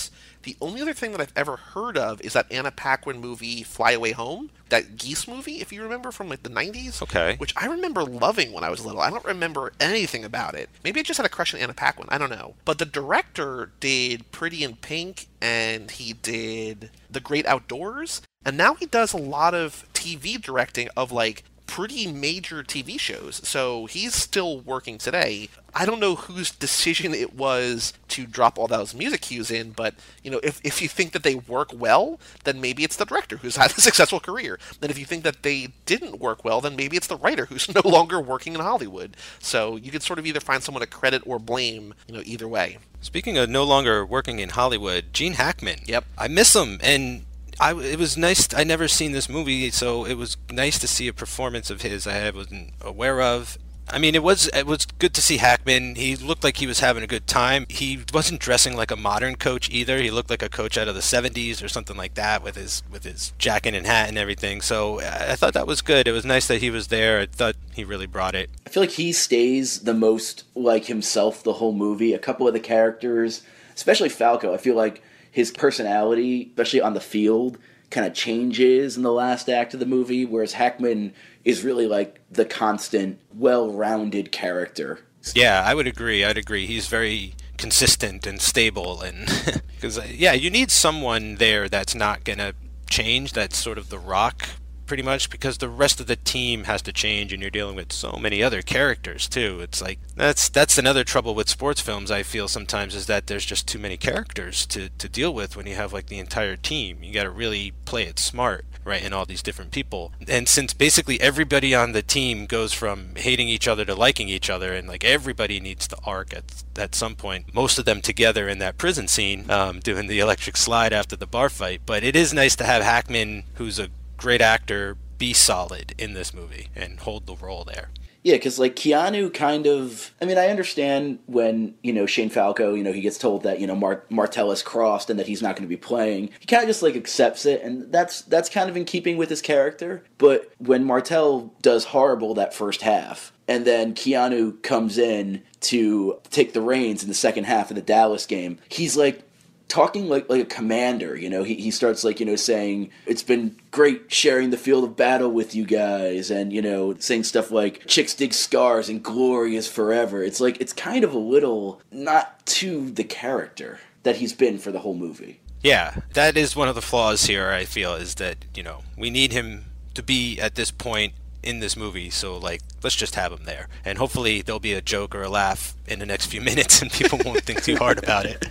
The only other thing that I've ever heard of is that Anna Paquin movie, Fly Away Home, that Geese movie, if you remember, from like the nineties. Okay. Which I remember loving when I was little. I don't remember anything about it. Maybe I just had a crush on Anna Paquin. I don't know. But the director did Pretty in Pink, and he did The Great Outdoors, and now he does a lot of T V directing of like pretty major T V shows, so he's still working today. I don't know whose decision it was to drop all those music cues in, but, you know, if, if you think that they work well, then maybe it's the director who's had a successful career. And if you think that they didn't work well, then maybe it's the writer who's no longer working in Hollywood. So you could sort of either find someone to credit or blame, you know, either way. Speaking of no longer working in Hollywood, Gene Hackman. Yep. I miss him, and I, it was nice. I never seen this movie, so it was nice to see a performance of his I wasn't aware of. I mean, it was it was good to see Hackman. He looked like he was having a good time. He wasn't dressing like a modern coach either. He looked like a coach out of the seventies or something like that, with his with his jacket and hat and everything. So I thought that was good. It was nice that he was there. I thought he really brought it. I feel like he stays the most like himself the whole movie. A couple of the characters, especially Falco, I feel like his personality, especially on the field, kind of changes in the last act of the movie, whereas Hackman is really like the constant, well-rounded character. Yeah, I would agree. I'd agree. He's very consistent and stable, and because yeah, you need someone there that's not gonna change. That's sort of the Rock, pretty much, because the rest of the team has to change, and you're dealing with so many other characters too. It's like that's that's another trouble with sports films, I feel sometimes, is that there's just too many characters to, to deal with when you have like the entire team. You got to really play it smart, right, in all these different people. And since basically everybody on the team goes from hating each other to liking each other, and like everybody needs to arc at at some point, most of them together in that prison scene, um, doing the electric slide after the bar fight. But it is nice to have Hackman, who's a great actor, be solid in this movie and hold the role there. Yeah, because like Keanu kind of, I mean, I understand when, you know, Shane Falco, you know, he gets told that, you know, Mar- Martell is crossed and that he's not going to be playing. He kind of just like accepts it, and that's that's kind of in keeping with his character. But when Martell does horrible that first half, and then Keanu comes in to take the reins in the second half of the Dallas game, he's like talking like like a commander, you know. He he starts like, you know, saying, it's been great sharing the field of battle with you guys, and, you know, saying stuff like, chicks dig scars and glory is forever. It's like, it's kind of a little not to the character that he's been for the whole movie. Yeah, that is one of the flaws here, I feel, is that, you know, we need him to be at this point in this movie, so like, let's just have him there, and hopefully there'll be a joke or a laugh in the next few minutes and people won't think too hard about it.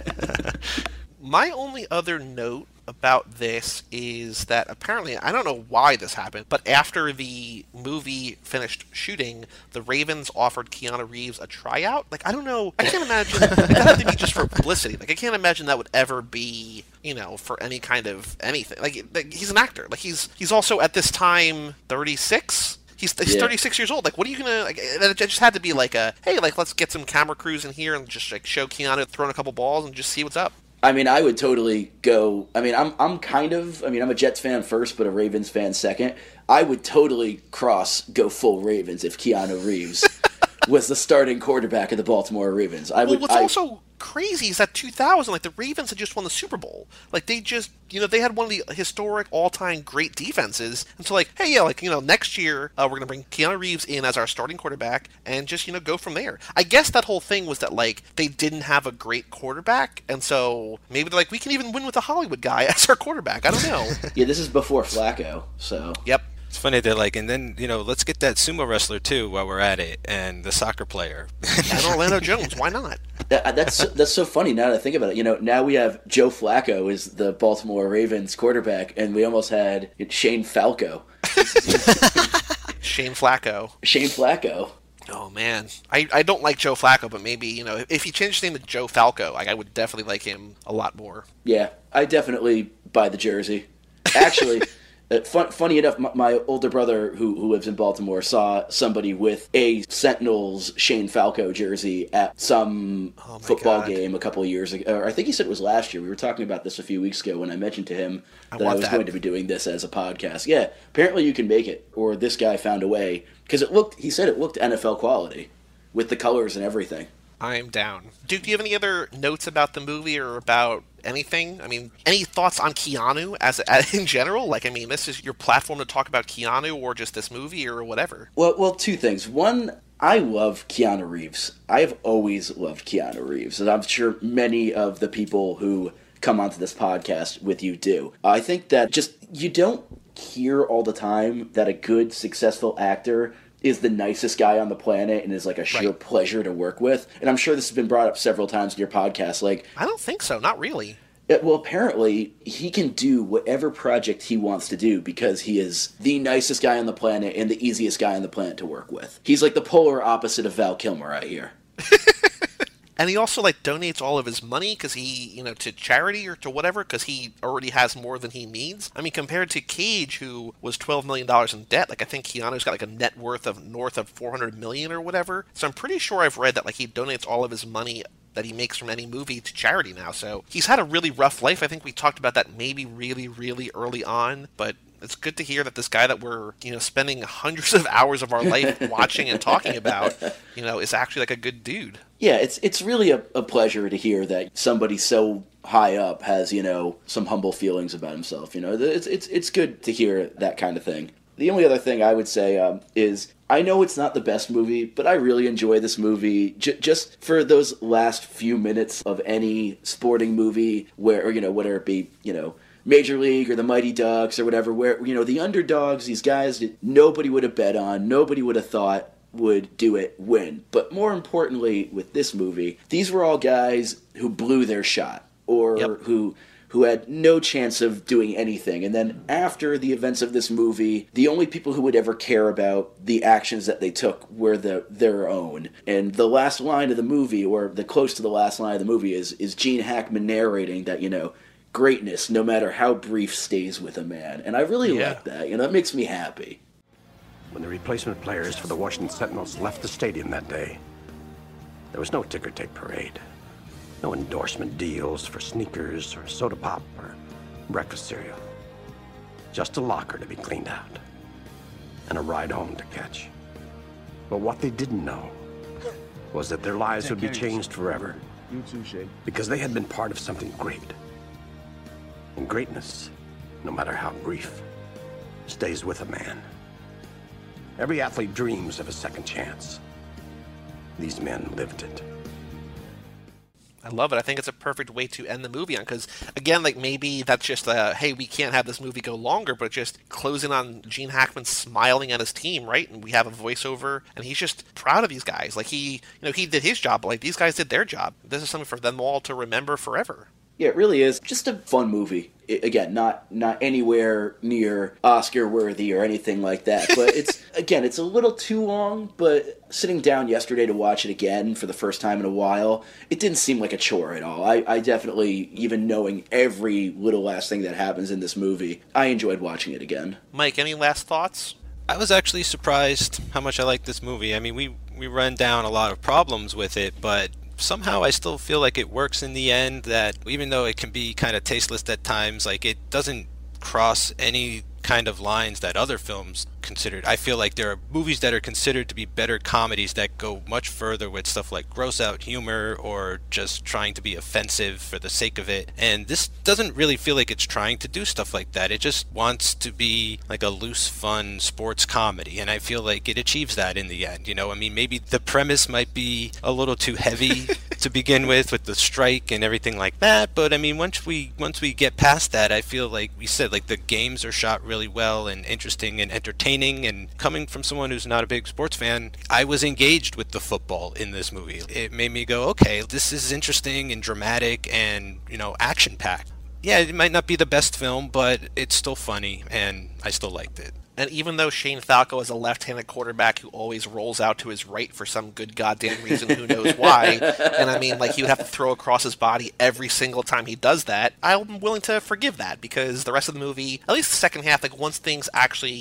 My only other note about this is that apparently, I don't know why this happened, but after the movie finished shooting, the Ravens offered Keanu Reeves a tryout. Like, I don't know, I can't imagine, like, that had to be just for publicity. Like, I can't imagine that would ever be, you know, for any kind of anything. Like, like he's an actor. Like, he's he's also, at this time, thirty-six? He's, he's yeah. thirty-six years old. Like, what are you gonna? Like, it just had to be like a, hey, like, let's get some camera crews in here and just like show Keanu throwing a couple balls and just see what's up. I mean, I would totally go. I mean, I'm I'm kind of. I mean, I'm a Jets fan first, but a Ravens fan second. I would totally cross go full Ravens if Keanu Reeves was the starting quarterback of the Baltimore Ravens. I well, would. What's I, also crazy is that two thousand, like, the Ravens had just won the Super Bowl. Like, they just, you know, they had one of the historic all-time great defenses. And so, like, hey, yeah, like, you know, next year uh, we're going to bring Keanu Reeves in as our starting quarterback and just, you know, go from there. I guess that whole thing was that, like, they didn't have a great quarterback. And so maybe they're like, we can even win with a Hollywood guy as our quarterback. I don't know. Yeah, this is before Flacco, so. Yep. It's funny, they're like, and then, you know, let's get that sumo wrestler, too, while we're at it, and the soccer player. And Orlando Jones, why not? That, that's that's so funny now that I think about it. You know, now we have Joe Flacco is the Baltimore Ravens quarterback, and we almost had Shane Falco. Shane Flacco. Shane Flacco. Oh, man. I, I don't like Joe Flacco, but maybe, you know, if he changed his name to Joe Falco, like, I would definitely like him a lot more. Yeah, I definitely buy the jersey. Actually... Uh, fun, funny enough, my, my older brother, who who lives in Baltimore, saw somebody with a Sentinels Shane Falco jersey at some oh football God. game a couple of years ago. Or I think he said it was last year. We were talking about this a few weeks ago when I mentioned to him I that I want was that. going to be doing this as a podcast. Yeah, apparently you can make it, or this guy found a way, because it looked. He said it looked N F L quality with the colors and everything. I'm down. Duke, do you have any other notes about the movie or about anything? I mean, any thoughts on Keanu as, as in general? Like, I mean, this is your platform to talk about Keanu or just this movie or whatever. Well, well, two things. One, I love Keanu Reeves. I have always loved Keanu Reeves, and I'm sure many of the people who come onto this podcast with you do. I think that just, you don't hear all the time that a good, successful actor is the nicest guy on the planet and is like a sheer right. pleasure to work with. And I'm sure this has been brought up several times in your podcast. Like, I don't think so. Not really. It, well, apparently he can do whatever project he wants to do because he is the nicest guy on the planet and the easiest guy on the planet to work with. He's like the polar opposite of Val Kilmer out here. And he also, like, donates all of his money because he, you know, to charity or to whatever, because he already has more than he needs. I mean, compared to Cage, who was twelve million dollars in debt, like, I think Keanu's got, like, a net worth of north of four hundred million dollars or whatever. So I'm pretty sure I've read that, like, he donates all of his money that he makes from any movie to charity now. So he's had a really rough life. I think we talked about that maybe really, really early on, but it's good to hear that this guy that we're, you know, spending hundreds of hours of our life watching and talking about, you know, is actually like a good dude. Yeah, it's it's really a, a pleasure to hear that somebody so high up has, you know, some humble feelings about himself. You know, it's it's it's good to hear that kind of thing. The only other thing I would say um, is, I know it's not the best movie, but I really enjoy this movie j- just for those last few minutes of any sporting movie where, or, you know, whether it be, you know, Major League or the Mighty Ducks or whatever, where, you know, the underdogs, these guys that nobody would have bet on, nobody would have thought would do it, win. But more importantly, with this movie, these were all guys who blew their shot, or yep. who who had no chance of doing anything. And then after the events of this movie, the only people who would ever care about the actions that they took were the, their own. And the last line of the movie, or the close to the last line of the movie, is, is Gene Hackman narrating that, you know, greatness, no matter how brief, stays with a man. And I really yeah. like that. You know, it makes me happy. When the replacement players for the Washington Sentinels left the stadium that day, there was no ticker tape parade. No endorsement deals for sneakers or soda pop or breakfast cereal. Just a locker to be cleaned out and a ride home to catch. But what they didn't know was that their lives would be changed forever. You too, Shane. Because they had been part of something great. And greatness, no matter how brief, stays with a man. Every athlete dreams of a second chance. These men lived it. I love it. I think it's a perfect way to end the movie on, because, again, like, maybe that's just a, hey, we can't have this movie go longer, but just closing on Gene Hackman smiling at his team, right? And we have a voiceover, and he's just proud of these guys. Like, he, you know, he did his job, but, like, these guys did their job. This is something for them all to remember forever. Yeah, it really is. Just a fun movie. It, again, not not anywhere near Oscar-worthy or anything like that. But it's, again, it's a little too long, but sitting down yesterday to watch it again for the first time in a while, it didn't seem like a chore at all. I, I definitely, even knowing every little last thing that happens in this movie, I enjoyed watching it again. Mike, any last thoughts? I was actually surprised how much I liked this movie. I mean, we, we run down a lot of problems with it, but somehow I still feel like it works in the end, that even though it can be kind of tasteless at times, like, it doesn't cross any kind of lines that other films considered. I feel like there are movies that are considered to be better comedies that go much further with stuff like gross out humor or just trying to be offensive for the sake of it. And this doesn't really feel like it's trying to do stuff like that. It just wants to be like a loose, fun sports comedy. And I feel like it achieves that in the end. You know, I mean, maybe the premise might be a little too heavy to begin with, with the strike and everything like that. But I mean, once we once we get past that, I feel like we said, like, the games are shot really well and interesting and entertaining. And coming from someone who's not a big sports fan, I was engaged with the football in this movie. It made me go, okay, this is interesting and dramatic and, you know, action-packed. Yeah, it might not be the best film, but it's still funny, and I still liked it. And even though Shane Falco is a left-handed quarterback who always rolls out to his right for some good goddamn reason, who knows why, and I mean, like, he would have to throw across his body every single time he does that, I'm willing to forgive that, because the rest of the movie, at least the second half, like, once things actually,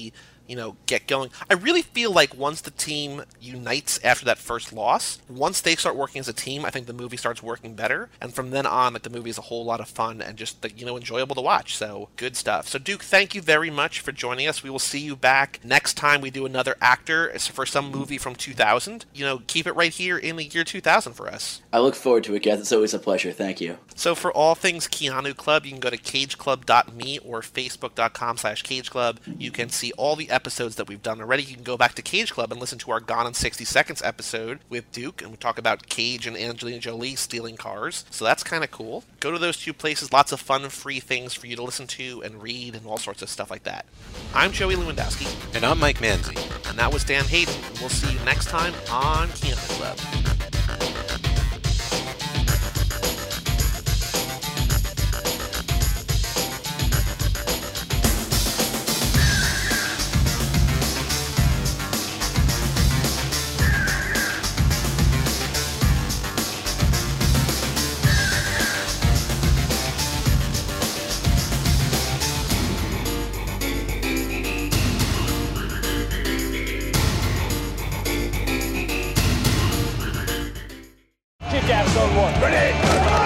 you know, get going. I really feel like once the team unites after that first loss, once they start working as a team, I think the movie starts working better. And from then on, like, the movie is a whole lot of fun and just, you know, enjoyable to watch. So good stuff. So Duke, thank you very much for joining us. We will see you back next time we do another actor for some movie from two thousand. You know, keep it right here in the year two thousand for us. I look forward to it, guys. It's always a pleasure. Thank you. So for all things Keanu Club, you can go to cage club dot me or facebook.com slash cage club. You can see all the episodes that we've done already. You can go back to Cage Club and listen to our Gone in sixty seconds episode with Duke, and we talk about Cage and Angelina Jolie stealing cars. So that's kind of cool. Go to those two places. Lots of fun, free things for you to listen to and read and all sorts of stuff like that. I'm Joey Lewandowski. And I'm Mike Manzi. And that was Dan Hayden. And we'll see you next time on Keanu Club. Kick ass on one. Ready?